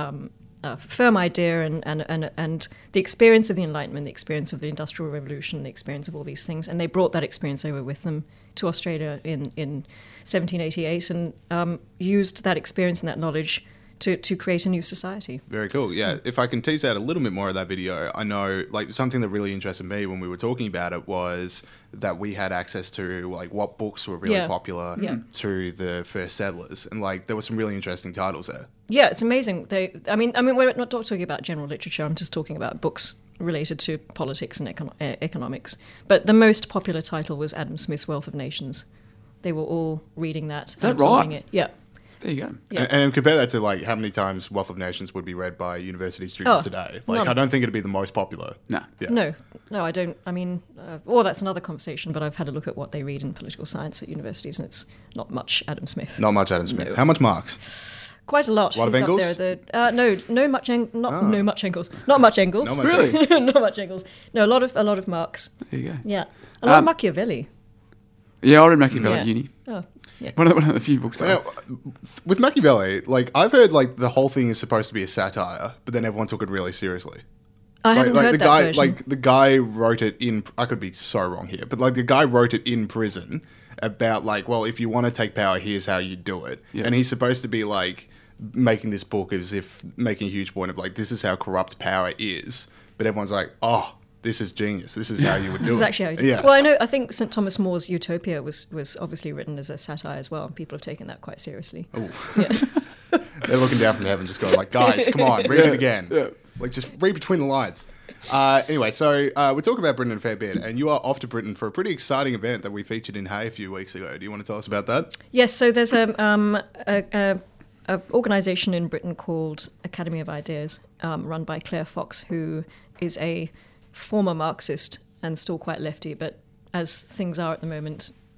firm idea, and the experience of the Enlightenment, the experience of the Industrial Revolution, the experience of all these things, and they brought that experience over with them to Australia in 1788, and used that experience and that knowledge to create a new society. Very cool. Yeah. If I can tease out a little bit more of that video, I know like something that really interested me when we were talking about it was that we had access to like what books were really popular to the first settlers, and like there were some really interesting titles there. Yeah, it's amazing. I mean, we're not talking about general literature. I'm just talking about books related to politics and economics. But the most popular title was Adam Smith's Wealth of Nations. They were all reading that. Is that right? It. Yeah. There you go. Yeah. And compare that to like how many times Wealth of Nations would be read by university students today. Like, I don't think it'd be the most popular. No. Yeah. No, I don't. I mean, that's another conversation, but I've had a look at what they read in political science at universities, and it's not much Adam Smith. Not much Adam Smith. No. How much Marx? Quite a lot. A lot of Engels? No much Engels. Not much Engels. Not much Engels. Not much Engels. No, a lot of Marx. There you go. Yeah. A lot of Machiavelli. Yeah, I read Machiavelli at uni. Oh, yeah. One of the few books. With Machiavelli, like I've heard like the whole thing is supposed to be a satire, but then everyone took it really seriously. I haven't heard that version. Like the guy wrote it in. I could be so wrong here, but like the guy wrote it in prison about like, well, if you want to take power, here's how you do it. Yeah. And he's supposed to be like making this book as if making a huge point of like this is how corrupt power is, but everyone's like, oh, this is genius. This is how you would do it. This is actually how you do it. Yeah. Well, I think St. Thomas More's Utopia was obviously written as a satire as well, and people have taken that quite seriously. Oh. Yeah. They're looking down from heaven just going like, guys, come on, read it again. Yeah. Like, just read between the lines. Anyway, so we're talking about Britain a fair bit, and you are off to Britain for a pretty exciting event that we featured in Hay a few weeks ago. Do you want to tell us about that? Yes, so there's a organisation in Britain called Academy of Ideas, run by Claire Fox, who is a former Marxist and still quite lefty, but as things are at the moment,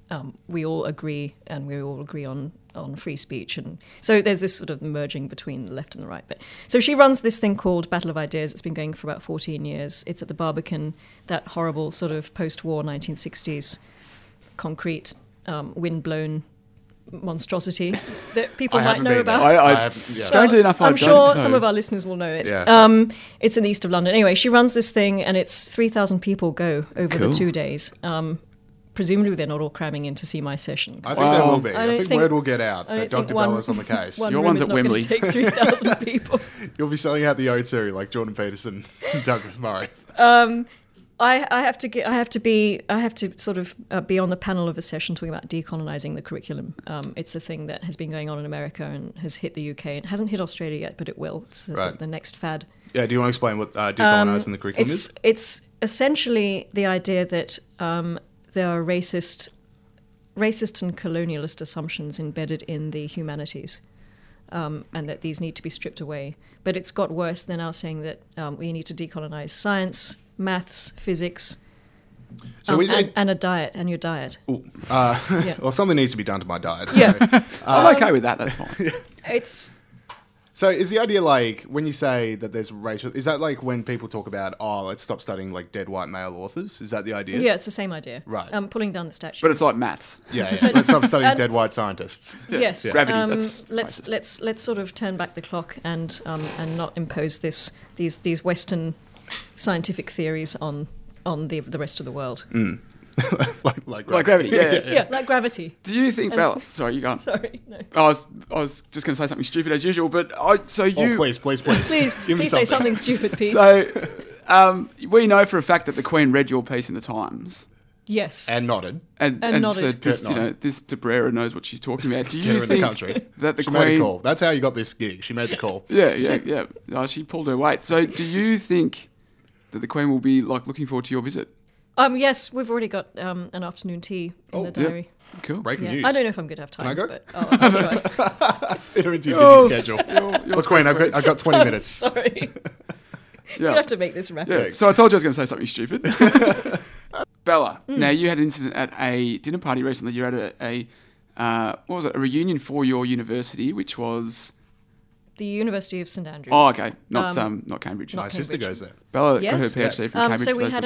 we all agree, and we all agree on free speech. And so there's this sort of merging between the left and the right. But so she runs this thing called Battle of Ideas. It's been going for about 14 years. It's at the Barbican, that horrible sort of post-war 1960s concrete, wind-blown monstrosity that people might know about. Strangely enough, I'm sure some of our listeners will know it. Yeah. It's in the east of London. Anyway, she runs this thing, and it's 3,000 people go over the 2 days. Presumably, they're not all cramming in to see my session. I think there will be. I think word will get out that Dr. Bella's on the case. Your one's at Wembley. Take 3,000 people. You'll be selling out the O2 like Jordan Peterson and Douglas Murray. I have to sort of be on the panel of a session talking about decolonizing the curriculum. It's a thing that has been going on in America and has hit the UK. It hasn't hit Australia yet, but it will. It's sort of the next fad. Yeah, do you want to explain what decolonizing the curriculum is? It's essentially the idea that there are racist and colonialist assumptions embedded in the humanities, and that these need to be stripped away. But it's got worse. They're now saying that we need to decolonize science, maths, physics, and a diet, and your diet. Well, something needs to be done to my diet. So, yeah, I'm okay with that. That's fine. So is the idea like when you say that there's racial? Is that like when people talk about let's stop studying like dead white male authors? Is that the idea? Yeah, it's the same idea. Right. Pulling down the statues. But it's like maths. Yeah. Let's stop studying dead white scientists. Yes. Yeah. Gravity. Let's sort of turn back the clock and not impose these Western scientific theories on the rest of the world. like gravity. Yeah, like gravity. Do you think, Bella? Sorry, you go on. Sorry, no. I was just going to say something stupid as usual, but please. Please say something stupid, Pete. So, we know for a fact that the Queen read your piece in the Times. Yes. And nodded. And nodded. Said, this Debrera knows what she's talking about. Do you think the country. that the she Queen... made a call. That's how you got this gig. She made the call. Yeah. No, she pulled her weight. So do you think that the Queen will be looking forward to your visit? Yes, we've already got an afternoon tea in the diary. Yeah. Cool. Breaking news. I don't know if I'm going to have time. Can I go? But I'll try. Fit her into your busy schedule. Look, Queen, I've got 20 minutes. Sorry. You have to make this rapid. Yeah. So I told you I was going to say something stupid. Bella, now you had an incident at a dinner party recently. You were at a what was it? A reunion for your university, which was the University of St Andrews. Oh, okay, not Cambridge. My sister goes there. Bella got her PhD from Cambridge.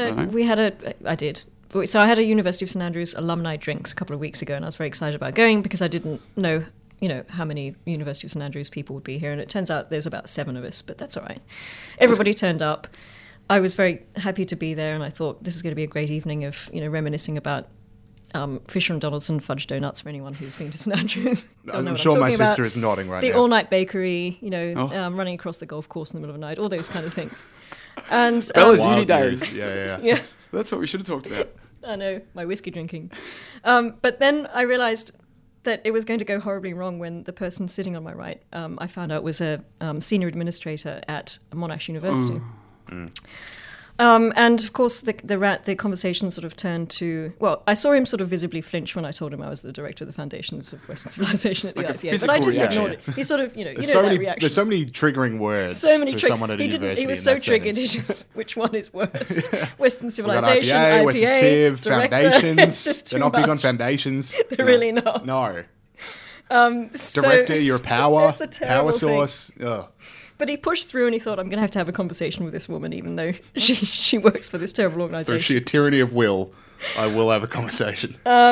So I had a University of St Andrews alumni drinks a couple of weeks ago, and I was very excited about going because I didn't know, how many University of St Andrews people would be here, and it turns out there's about 7 of us, but that's all right. Everybody turned up. I was very happy to be there, and I thought this is going to be a great evening of reminiscing about Fisher and Donaldson fudge donuts for anyone who's been to St Andrews. I'm sure my sister is nodding right now. The all-night bakery, running across the golf course in the middle of the night, all those kind of things. And Bella's uni days. Yeah. That's what we should have talked about. I know, my whiskey drinking. But then I realised that it was going to go horribly wrong when the person sitting on my right, I found out was a senior administrator at Monash University. And of course, the conversation sort of turned to. Well, I saw him sort of visibly flinch when I told him I was the director of the Foundations of Western Civilization at the IPA, but I just ignored it. He sort of, that reaction. There's so many triggering words for someone at a university. He was so triggered. He just, which one is worse? Western IPA, Civilization, IPA, Western Civ, director. Foundations. They're not big on foundations. They're really not. No. Director, you're a power source. Ugh. But he pushed through and he thought, I'm going to have a conversation with this woman, even though she works for this terrible organisation. Through sheer tyranny of will, I will have a conversation.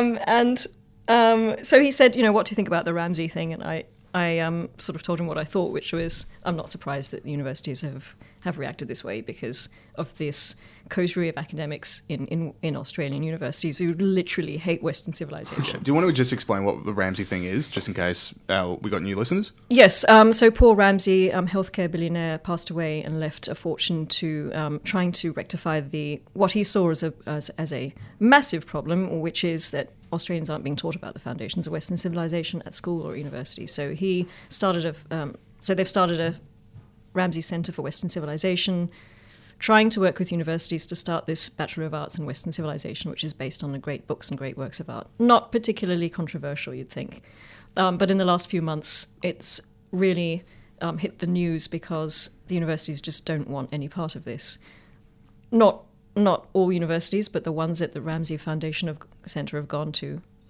So he said, what do you think about the Ramsay thing? And I sort of told him what I thought, which was, I'm not surprised that the universities have reacted this way because of this coterie of academics in Australian universities who literally hate Western civilization. Do you want to just explain what the Ramsay thing is, just in case we got new listeners? Yes. So Paul Ramsay, healthcare billionaire, passed away and left a fortune to trying to rectify what he saw as a massive problem, which is that Australians aren't being taught about the foundations of Western civilization at school or university. So he started they've started a Ramsay Centre for Western Civilization, trying to work with universities to start this Bachelor of Arts in Western Civilization, which is based on the great books and great works of art. Not particularly controversial, you'd think. But in the last few months, it's really hit the news because the universities just don't want any part of this. Not all universities, but the ones that the Ramsay Foundation Centre have gone to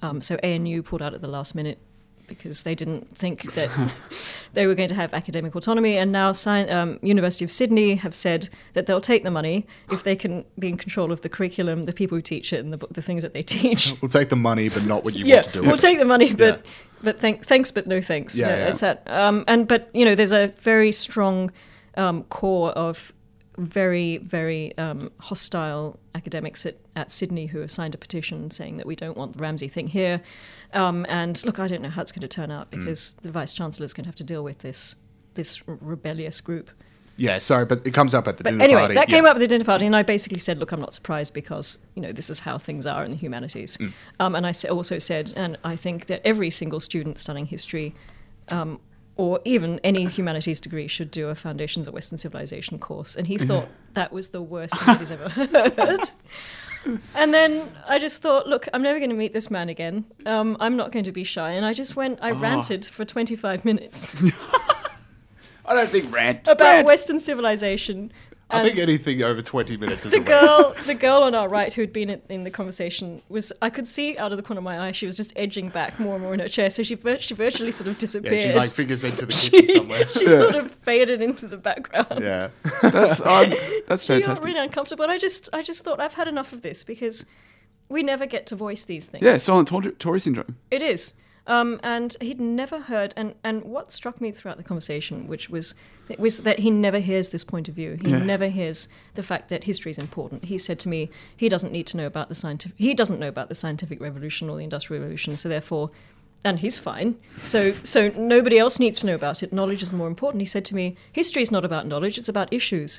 So ANU pulled out at the last minute because they didn't think that they were going to have academic autonomy. And now University of Sydney have said that they'll take the money if they can be in control of the curriculum, the people who teach it, and the things that they teach. We'll take the money, but not what you want to do. We'll take the money, but thanks, but no thanks. It's that. But there's a very strong core of very, very hostile academics at Sydney who have signed a petition saying that we don't want the Ramsay thing here. And look, I don't know how it's going to turn out because the Vice-Chancellor is going to have to deal with this rebellious group. Yeah, sorry, but it comes up at the dinner anyway, party. That came up at the dinner party, and I basically said, look, I'm not surprised because, this is how things are in the humanities. And I also said, and I think that every single student studying history or even any humanities degree should do a Foundations of Western Civilization course. And he thought that was the worst thing he's ever heard. And then I just thought, look, I'm never going to meet this man again. I'm not going to be shy. And I just ranted for 25 minutes. I don't think about Western civilization. I think anything over 20 minutes is a rant. The girl on our right who'd been in the conversation I could see out of the corner of my eye, she was just edging back more and more in her chair. So she virtually sort of disappeared. Yeah, she figures into the kitchen somewhere. She sort of faded into the background. Yeah. That's fantastic. She got really uncomfortable. And I just thought I've had enough of this because we never get to voice these things. Yeah, silent Tory syndrome. It is. And he'd never heard, and what struck me throughout the conversation, was that he never hears this point of view. He never hears the fact that history is important. He said to me, he doesn't know about the scientific revolution or the Industrial Revolution, so therefore, and he's fine. So nobody else needs to know about it. Knowledge is more important. He said to me, history is not about knowledge; it's about issues.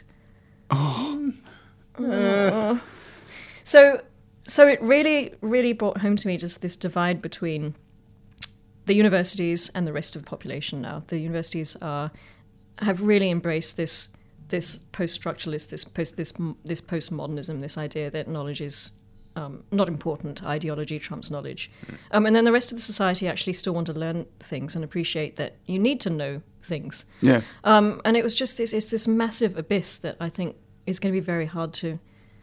So it really, really brought home to me just this divide between the universities and the rest of the population now. The universities have really embraced this post-structuralist, this postmodernism, this idea that knowledge is not important, ideology trumps knowledge. And then the rest of the society actually still want to learn things and appreciate that you need to know things. Yeah. And it was just this massive abyss that I think is going to be very hard to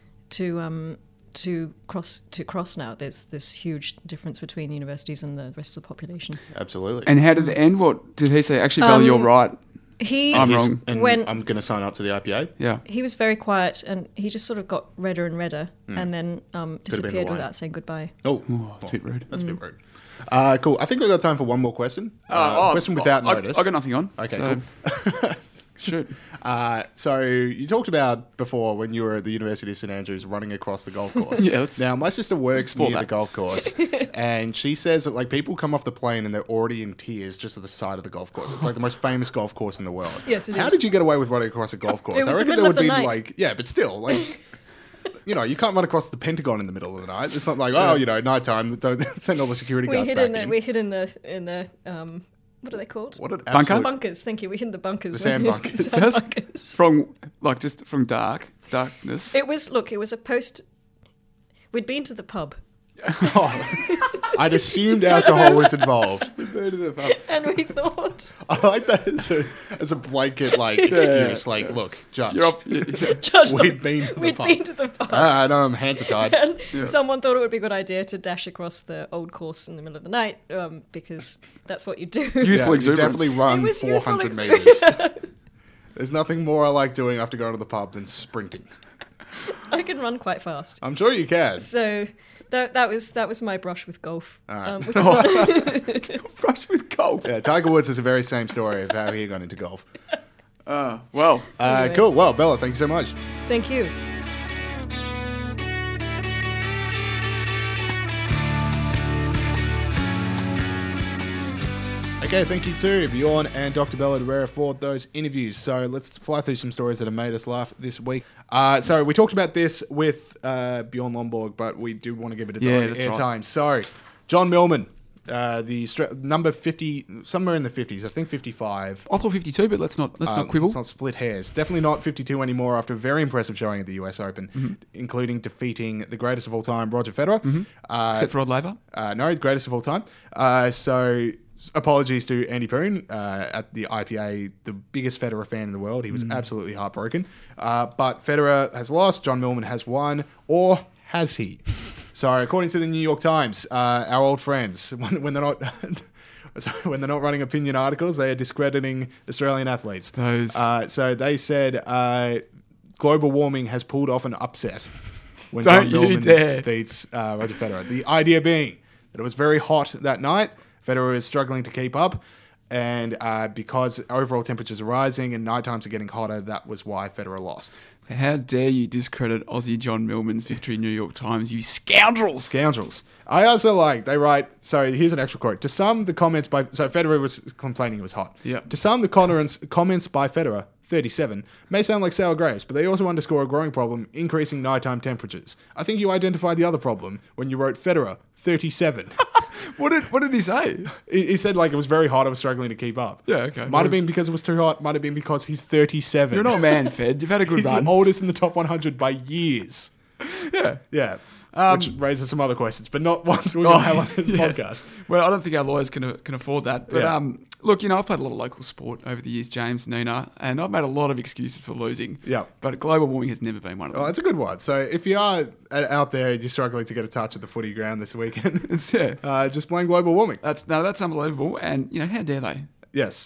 cross now. There's this huge difference between the universities and the rest of the population. Absolutely. And how did it end? What did he say? Actually, Bella, you're right. I'm wrong. And I'm going to sign up to the IPA. Yeah. He was very quiet, and he just sort of got redder and redder, and then disappeared without saying goodbye. Oh, that's a bit rude. That's a bit rude. Cool. I think we've got time for one more question. Question without notice. I got nothing on. Okay, so. cool. Shoot. So you talked about before when you were at the University of St Andrews running across the golf course. Now my sister works near the golf course, and she says that people come off the plane and they're already in tears just at the side of the golf course. It's like the most famous golf course in the world. Yes, it is. How did you get away with running across a golf course? It was I reckon the middle of the night. but still you can't run across the Pentagon in the middle of the night. It's not like nighttime. Don't send all the security guards back in. We hid in the what are they called? What an Bunker? Bunkers. Thank you. We hid in the bunkers. The sand bunkers. Sand bunkers. From darkness. It was a post. We'd been to the pub. I'd assumed alcohol was involved. And we thought. I like that as a blanket excuse. Look, Judge. Judge, we'd been to the pub. I know, hands are tied. And someone thought it would be a good idea to dash across the old course in the middle of the night because that's what you do. Youthful exuberance. You definitely run 400 metres. There's nothing more I like doing after going to the pub than sprinting. I can run quite fast. I'm sure you can. So that was my brush with golf. Right. Brush with golf. Yeah, Tiger Woods has the very same story of how he got into golf. Well. Anyway. Cool. Well, Bella, thank you so much. Thank you. Okay, thank you to Bjorn and Dr. Bella Herrera for those interviews. So let's fly through some stories that have made us laugh this week. So we talked about this with Bjorn Lomborg, but we do want to give it its own airtime. Right. So John Millman, the number 50, somewhere in the 50s, I think 55. I thought 52, but let's not quibble. Let's not split hairs. Definitely not 52 anymore after a very impressive showing at the US Open, including defeating the greatest of all time, Roger Federer. Except for Rod Laver? No, the greatest of all time. So apologies to Andy Poon at the IPA, the biggest Federer fan in the world. He was absolutely heartbroken. But Federer has lost. John Millman has won. Or has he? So, according to the New York Times, our old friends, when they're not... when they're not running opinion articles, they are discrediting Australian athletes. So they said global warming has pulled off an upset when John Millman beats Roger Federer. The idea being that it was very hot that night. Federer is struggling to keep up. And because overall temperatures are rising and night times are getting hotter, that was why Federer lost. How dare you discredit Aussie John Millman's victory, New York Times, you scoundrels. Scoundrels. I also they write, so here's an actual quote. To some, the comments by, so Federer was complaining it was hot. Yep. To some, the comments by Federer, 37, may sound like sour grapes, but they also underscore a growing problem, increasing nighttime temperatures. I think you identified the other problem when you wrote Federer, 37. What did he say? He said it was very hot. I was struggling to keep up. Yeah, okay. Might have been because it was too hot. Might have been because he's 37. You're an old man, Fed. You've had a good run. He's the oldest in the top 100 by years. Yeah. Yeah. Which raises some other questions, but not ones we're going to have on this podcast. Well, I don't think our lawyers can afford that. But look, I've played a lot of local sport over the years, James, Nina, and I've made a lot of excuses for losing. Yeah. But global warming has never been one of them. Oh, that's a good one. So if you are out there and you're struggling to get a touch of the footy ground this weekend, just blame global warming. That's unbelievable. And, how dare they? Yes.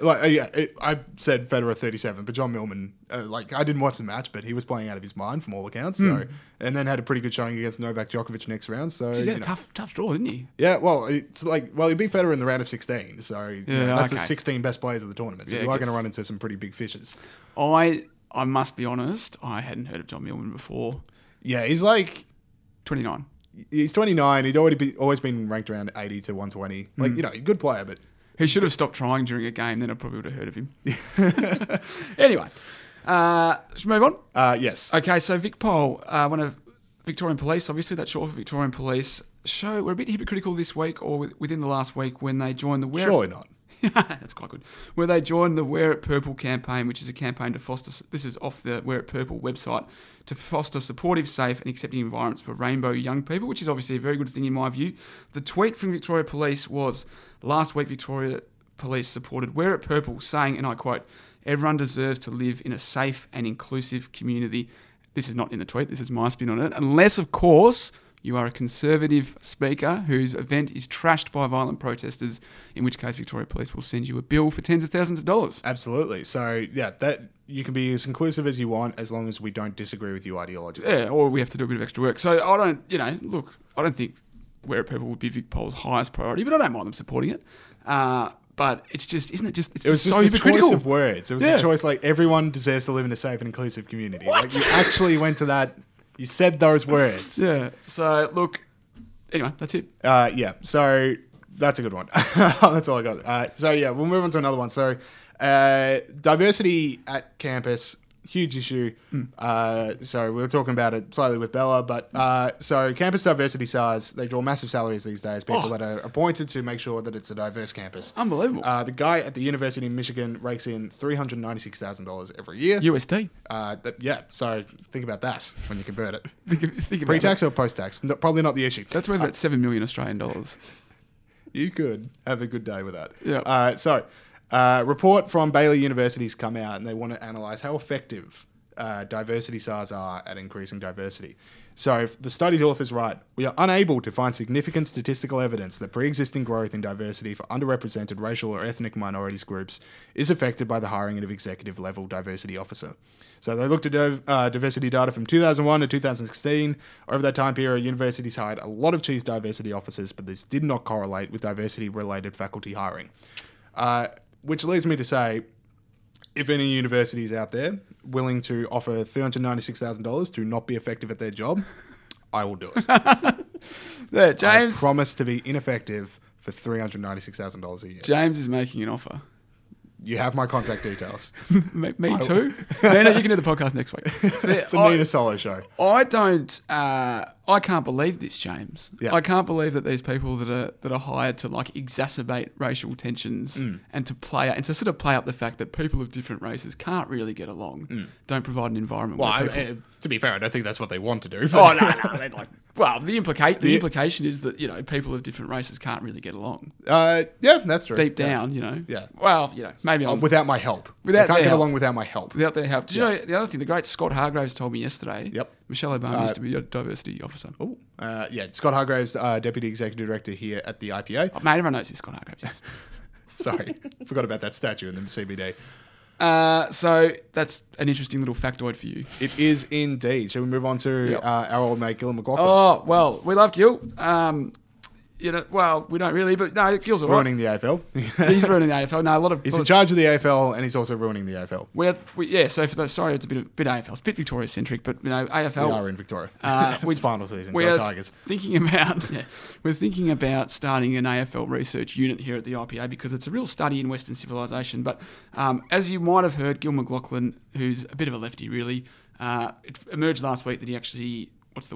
I said Federer 37, but John Millman, I didn't watch the match, but he was playing out of his mind from all accounts. So, and then had a pretty good showing against Novak Djokovic next round. So he had a tough draw, didn't he? Yeah. Well, it's he beat Federer in the round of 16. So that's the 16 best players of the tournament. So you are going to run into some pretty big fishes. I must be honest, I hadn't heard of John Millman before. Yeah, he's 29. He's 29. He'd always been ranked around 80 to 120. Good player, but. He should have stopped trying during a game, then I probably would have heard of him. Anyway, should we move on? Yes. Okay, so VicPol, one of Victorian Police, obviously that's short for Victorian Police, were a bit hypocritical this week or within the last week when they joined the Wear... Surely not. That's quite good. Where they joined the Wear It Purple campaign, which is a campaign to foster... This is off the Wear It Purple website, to foster supportive, safe and accepting environments for rainbow young people, which is obviously a very good thing in my view. The tweet from Victoria Police was, last week Victoria Police supported Wear It Purple, saying, and I quote, "Everyone deserves to live in a safe and inclusive community." This is not in the tweet, this is my spin on it. Unless, of course, you are a Conservative speaker whose event is trashed by violent protesters, in which case Victoria Police will send you a bill for tens of thousands of dollars. Absolutely. So, that you can be as inclusive as you want as long as we don't disagree with you ideologically. Yeah, or we have to do a bit of extra work. So I don't, I don't think Wear It Purple would be VicPol's highest priority, but I don't mind them supporting it. But it's just, isn't it just, it's just so hypocritical. Choice of words. It was a choice everyone deserves to live in a safe and inclusive community. What? You actually went to that... You said those words. Yeah. So, look, anyway, that's it. Yeah. So, that's a good one. That's all I got. We'll move on to another one. So, diversity at campus, huge issue. So, we were talking about it slightly with Bella, but so campus diversity SARs, they draw massive salaries these days, people that are appointed to make sure that it's a diverse campus. Unbelievable. The guy at the University of Michigan rakes in $396,000 every year. USD. So think about that when you convert it. Think about Pre-tax or post-tax? Probably not the issue. That's worth about 7 million Australian dollars. You could have a good day with that. Yeah. Report from Baylor University's come out and they want to analyse how effective diversity SARs are at increasing diversity. So the study's authors write, "We are unable to find significant statistical evidence that pre-existing growth in diversity for underrepresented racial or ethnic minorities groups is affected by the hiring of executive level diversity officer." So they looked at diversity data from 2001 to 2016. Over that time period, universities hired a lot of chief diversity officers, but this did not correlate with diversity-related faculty hiring. Which leads me to say, if any universities out there willing to offer $396,000 to not be effective at their job, I will do it. Yeah, James. I promise to be ineffective for $396,000 a year. James is making an offer. You have my contact details. Me too. Nina, you can do the podcast next week. It's a Nina solo show. I can't believe this, James. Yeah. I can't believe that these people that are hired to exacerbate racial tensions and to sort of play up the fact that people of different races can't really get along, don't provide an environment. Well, to be fair, I don't think that's what they want to do. Oh no, Well, the implication is that, people of different races can't really get along. Yeah, that's true. Deep down, Yeah. Well, maybe without my help. Without they can't their get help. along without my help. Without their help. Did you know the other thing? The great Scott Hargraves told me yesterday. Yep. Michelle Obama used to be a diversity officer. Oh, yeah. Scott Hargraves, Deputy Executive Director here at the IPA. Oh, mate, everyone knows who Scott Hargraves is. Sorry, forgot about that statue in the CBD. So that's an interesting little factoid for you. It is indeed. Shall we move on to our old mate Gillon McLachlan? Oh, well, we love Gil. Well, we don't really, but no, Gil's all right. Ruining the AFL. He's ruining the AFL. No, He's in charge of the AFL, and he's also ruining the AFL. So for the sorry, it's a bit AFL. It's a bit Victoria centric, but AFL. We are in Victoria. It's final season. Go Tigers. We're thinking about starting an AFL research unit here at the IPA because it's a real study in Western civilization. But as you might have heard, Gil McLachlan, who's a bit of a lefty, really, it emerged last week that he actually,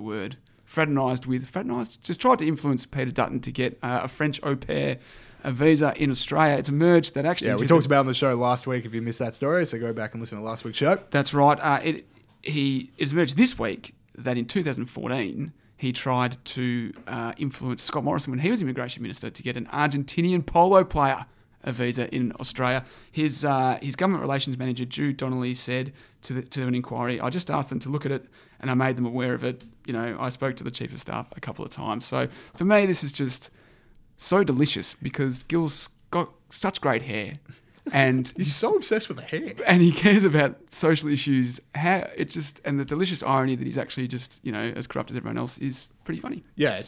fraternised, just tried to influence Peter Dutton to get a French au pair a visa in Australia. It's emerged that actually... Yeah, we talked about it on the show last week if you missed that story, so go back and listen to last week's show. That's right. It's emerged this week that in 2014 he tried to influence Scott Morrison when he was Immigration Minister to get an Argentinian polo player a visa in Australia. His government relations manager, Jude Donnelly, said to an inquiry, I just asked them to look at it and I made them aware of it. I spoke to the Chief of Staff a couple of times. So for me, this is just so delicious because Gil's got such great hair. And he's so obsessed with the hair. And he cares about social issues. And the delicious irony that he's actually just, as corrupt as everyone else is pretty funny. Yeah,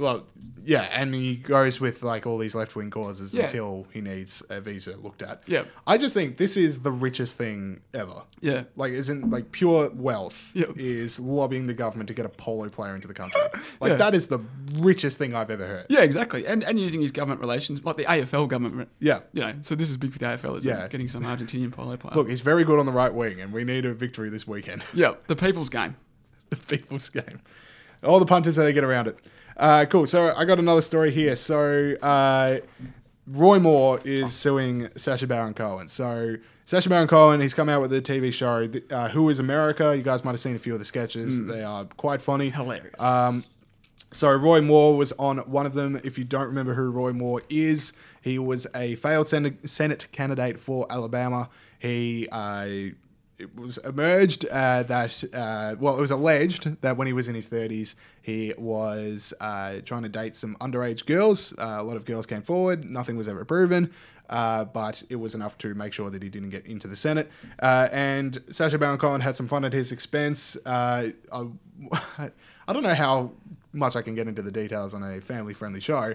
and he goes with all these left-wing causes until he needs a visa looked at. Yeah. I just think this is the richest thing ever. Yeah. Pure wealth is lobbying the government to get a polo player into the country. That is the richest thing I've ever heard. Yeah, exactly. And using his government relations, like the AFL government. Yeah. So this is big for the AFL, isn't it? Getting some Argentinian polo player. Look, he's very good on the right wing and we need a victory this weekend. Yeah, the people's game. The people's game. All the punters, how they get around it. Cool. So I got another story here. So Roy Moore is suing Sacha Baron Cohen. So Sacha Baron Cohen, he's come out with a TV show, Who is America? You guys might have seen a few of the sketches. They are quite funny. Hilarious. So Roy Moore was on one of them. If you don't remember who Roy Moore is, he was a failed Senate candidate for Alabama. It was emerged it was alleged that when he was in his 30s, he was trying to date some underage girls. A lot of girls came forward. Nothing was ever proven, but it was enough to make sure that he didn't get into the Senate. And Sacha Baron Cohen had some fun at his expense. I don't know how much I can get into the details on a family-friendly show.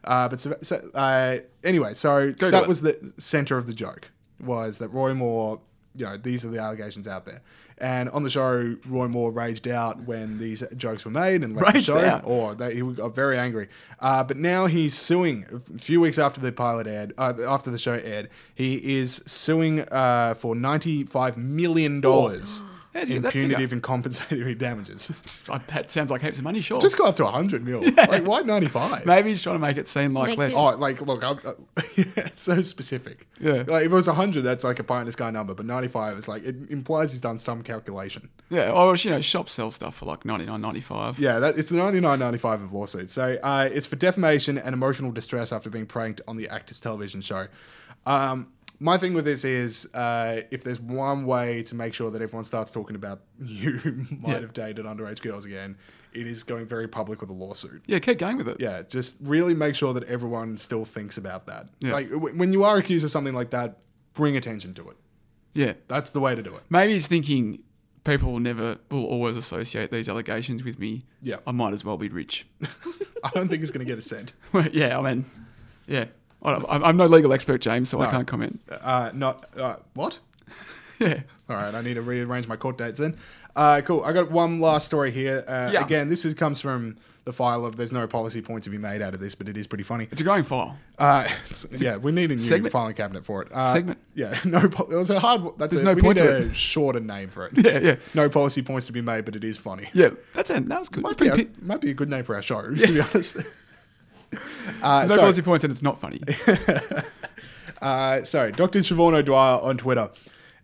Anyway, that was the center of the joke, was that Roy Moore... these are the allegations out there. And on the show, Roy Moore raged out when these jokes were made and left the show. He got very angry. But now he's suing. A few weeks after the pilot aired, after the show aired, he is suing for $95 million in punitive and compensatory damages. That sounds like heaps of money, sure. Just go up to 100 mil. Why 95? Maybe he's trying to make it seem like less. It's so specific. Yeah. If it was 100, that's like a pie in the sky number, but 95 is it implies he's done some calculation. Yeah, or shops sell stuff for $99.95. Yeah, it's the $99.95 of lawsuits. So it's for defamation and emotional distress after being pranked on the Actors television show. My thing with this is, if there's one way to make sure that everyone starts talking about you might have dated underage girls again, it is going very public with a lawsuit. Yeah, keep going with it. Yeah, just really make sure that everyone still thinks about that. Yeah. When you are accused of something like that, bring attention to it. Yeah. That's the way to do it. Maybe he's thinking people will always associate these allegations with me. Yeah. I might as well be rich. I don't think he's going to get a cent. Well, yeah, yeah. I'm no legal expert, James, so I can't comment. What? Yeah. All right, I need to rearrange my court dates then. Cool. I got one last story here. Again, this comes from the file of there's no policy point to be made out of this, but it is pretty funny. It's a growing file. We need a new segment? filing cabinet for it. Segment? Yeah, it was a hard one. There's no point to it. Shorter name for it. Yeah. No policy points to be made, but it is funny. Yeah, that was good. Might be a good name for our show, to be honest. There's no policy points and it's not funny. Dr. Siobhan O'Dwyer on Twitter.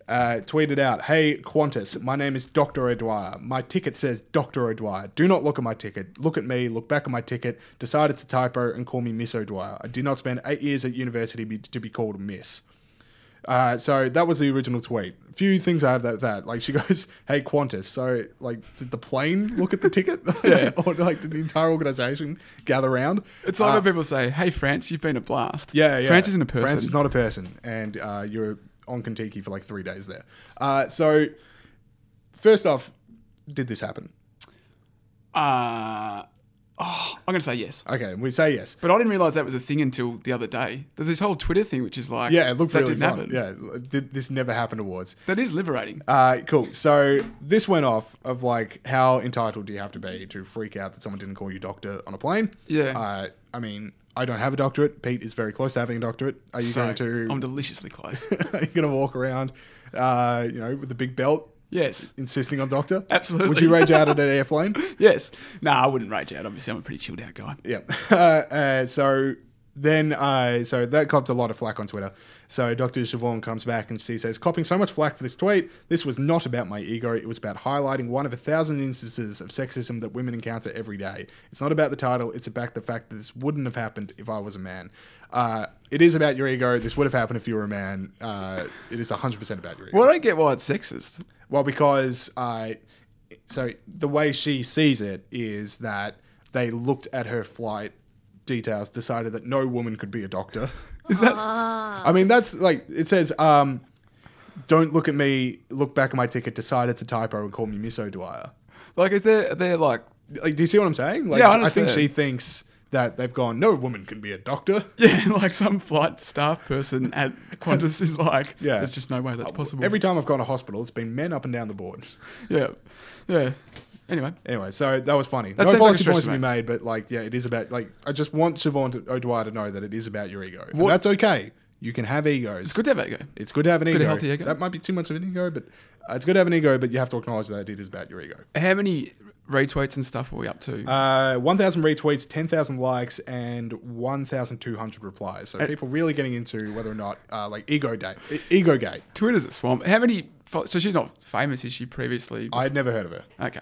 tweeted out, "Hey Qantas, my name is Dr. O'Dwyer. My ticket says Dr. O'Dwyer. Do not look at my ticket. Look at me, look back at my ticket, decide it's a typo and call me Miss O'Dwyer. I did not spend 8 years at university to be called Miss." So that was the original tweet. A few things I have that. Like, she goes, "Hey Qantas." So, like, did the plane look at the ticket? Yeah. Or, like, did the entire organisation gather around? It's like when people say, "Hey France, you've been a blast." Yeah. France isn't a person. France is not a person. And you're on Kentucky for like 3 days there. So, first off, did this happen? I'm going to say yes. Okay, we say yes. But I didn't realise that was a thing until the other day. There's this whole Twitter thing, which is like, yeah, it looked that really didn't fun. happen. Yeah, this never happened awards. That is liberating. Cool. So this went off of like, how entitled do you have to be to freak out that someone didn't call you doctor on a plane? Yeah. I mean, I don't have a doctorate. Pete is very close to having a doctorate. Are you going to? I'm deliciously close. Are you going to walk around, with the big belt? Yes. Insisting on doctor? Absolutely. Would you rage out at an airplane? Yes. No, I wouldn't rage out. Obviously, I'm a pretty chilled out guy. Yeah. So that copped a lot of flack on Twitter. So Dr. Siobhan comes back and she says, "Copping so much flack for this tweet. This was not about my ego. It was about highlighting one of 1,000 instances of sexism that women encounter every day. It's not about the title. It's about the fact that this wouldn't have happened if I was a man. It is about your ego. This would have happened if you were a man. It is 100% about your ego." Well, I don't get why it's sexist. Well, because so the way she sees it is that they looked at her flight details, decided that no woman could be a doctor. Is that? I mean, that's like, it says, "Don't look at me, look back at my ticket, decide it's a typo and call me Miss O'Dwyer." Like, is there like... Like, do you see what I'm saying? Like, Yeah, I I think understand. she thinks that they've gone, no woman can be a doctor. Yeah, like some flight staff person at Qantas is like, Yeah. there's just no way that's possible. Every time I've gone to hospital, it's been men up and down the board. Yeah. Yeah. Anyway, so that was funny. That No seems like a policy stretch points to to be me. made, but like, yeah, it is about, like, I just want Siobhan O'Dwyer to know that it is about your ego. And What- that's okay. You can have egos. it's good to have ego. It's good to have an Good, ego. healthy ego. That might be too much of an ego, but it's good to have an ego, but you have to acknowledge that it is about your ego. How many retweets and stuff are we up to? 1,000 retweets, 10,000 likes, and 1,200 replies. So people really getting into whether or not, like, ego gate. Twitter's a swamp. How many... So she's not famous, is she, previously? I had never heard of her. Okay.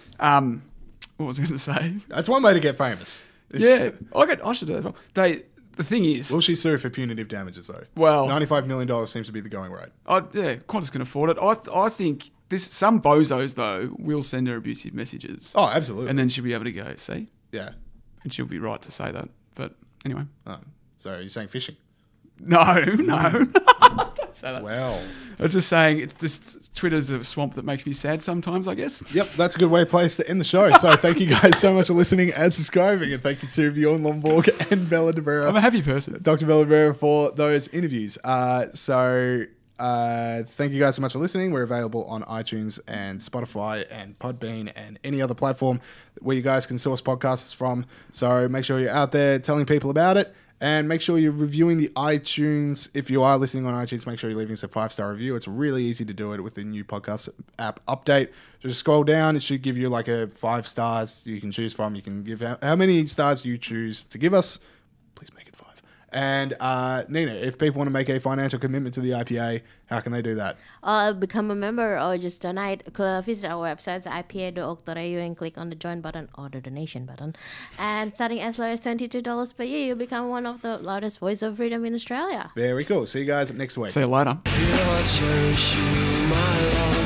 What was I going to say? That's one way to get famous. Yeah. I should do that as well. The thing is... Will she sue for punitive damages, though? Well- $95 million seems to be the going rate. Yeah, Qantas can afford it. I think some bozos, though, will send her abusive messages. Oh, absolutely. And then she'll be able to go, see? Yeah. And she'll be right to say that. But anyway. Oh, so you're saying fishing? No. Don't say that. Well. I'm just saying it's just Twitter's a swamp that makes me sad sometimes, I guess. Yep, that's a good place to end the show. So thank you guys so much for listening and subscribing. And thank you to Bjorn Lomborg and Bella De Vera. I'm a happy person. Dr. Bella De Vera for those interviews. Thank you guys so much for listening. We're available on iTunes and Spotify and Podbean and any other platform where you guys can source podcasts from. So make sure you're out there telling people about it. And make sure you're reviewing the iTunes. If you are listening on iTunes, make sure you're leaving us a 5-star review. It's really easy to do it with the new podcast app update. Just scroll down. It should give you like a 5 stars you can choose from. You can give how many stars you choose to give us. Please make it 5. And Nina, if people want to make a financial commitment to the IPA, how can they do that? Become a member or just donate. Visit our website, ipa.org.au, and click on the join button or the donation button. And starting as low as $22 per year, you'll become one of the loudest voice of freedom in Australia. Very cool. See you guys next week. See you later. I'll cherish you, my love.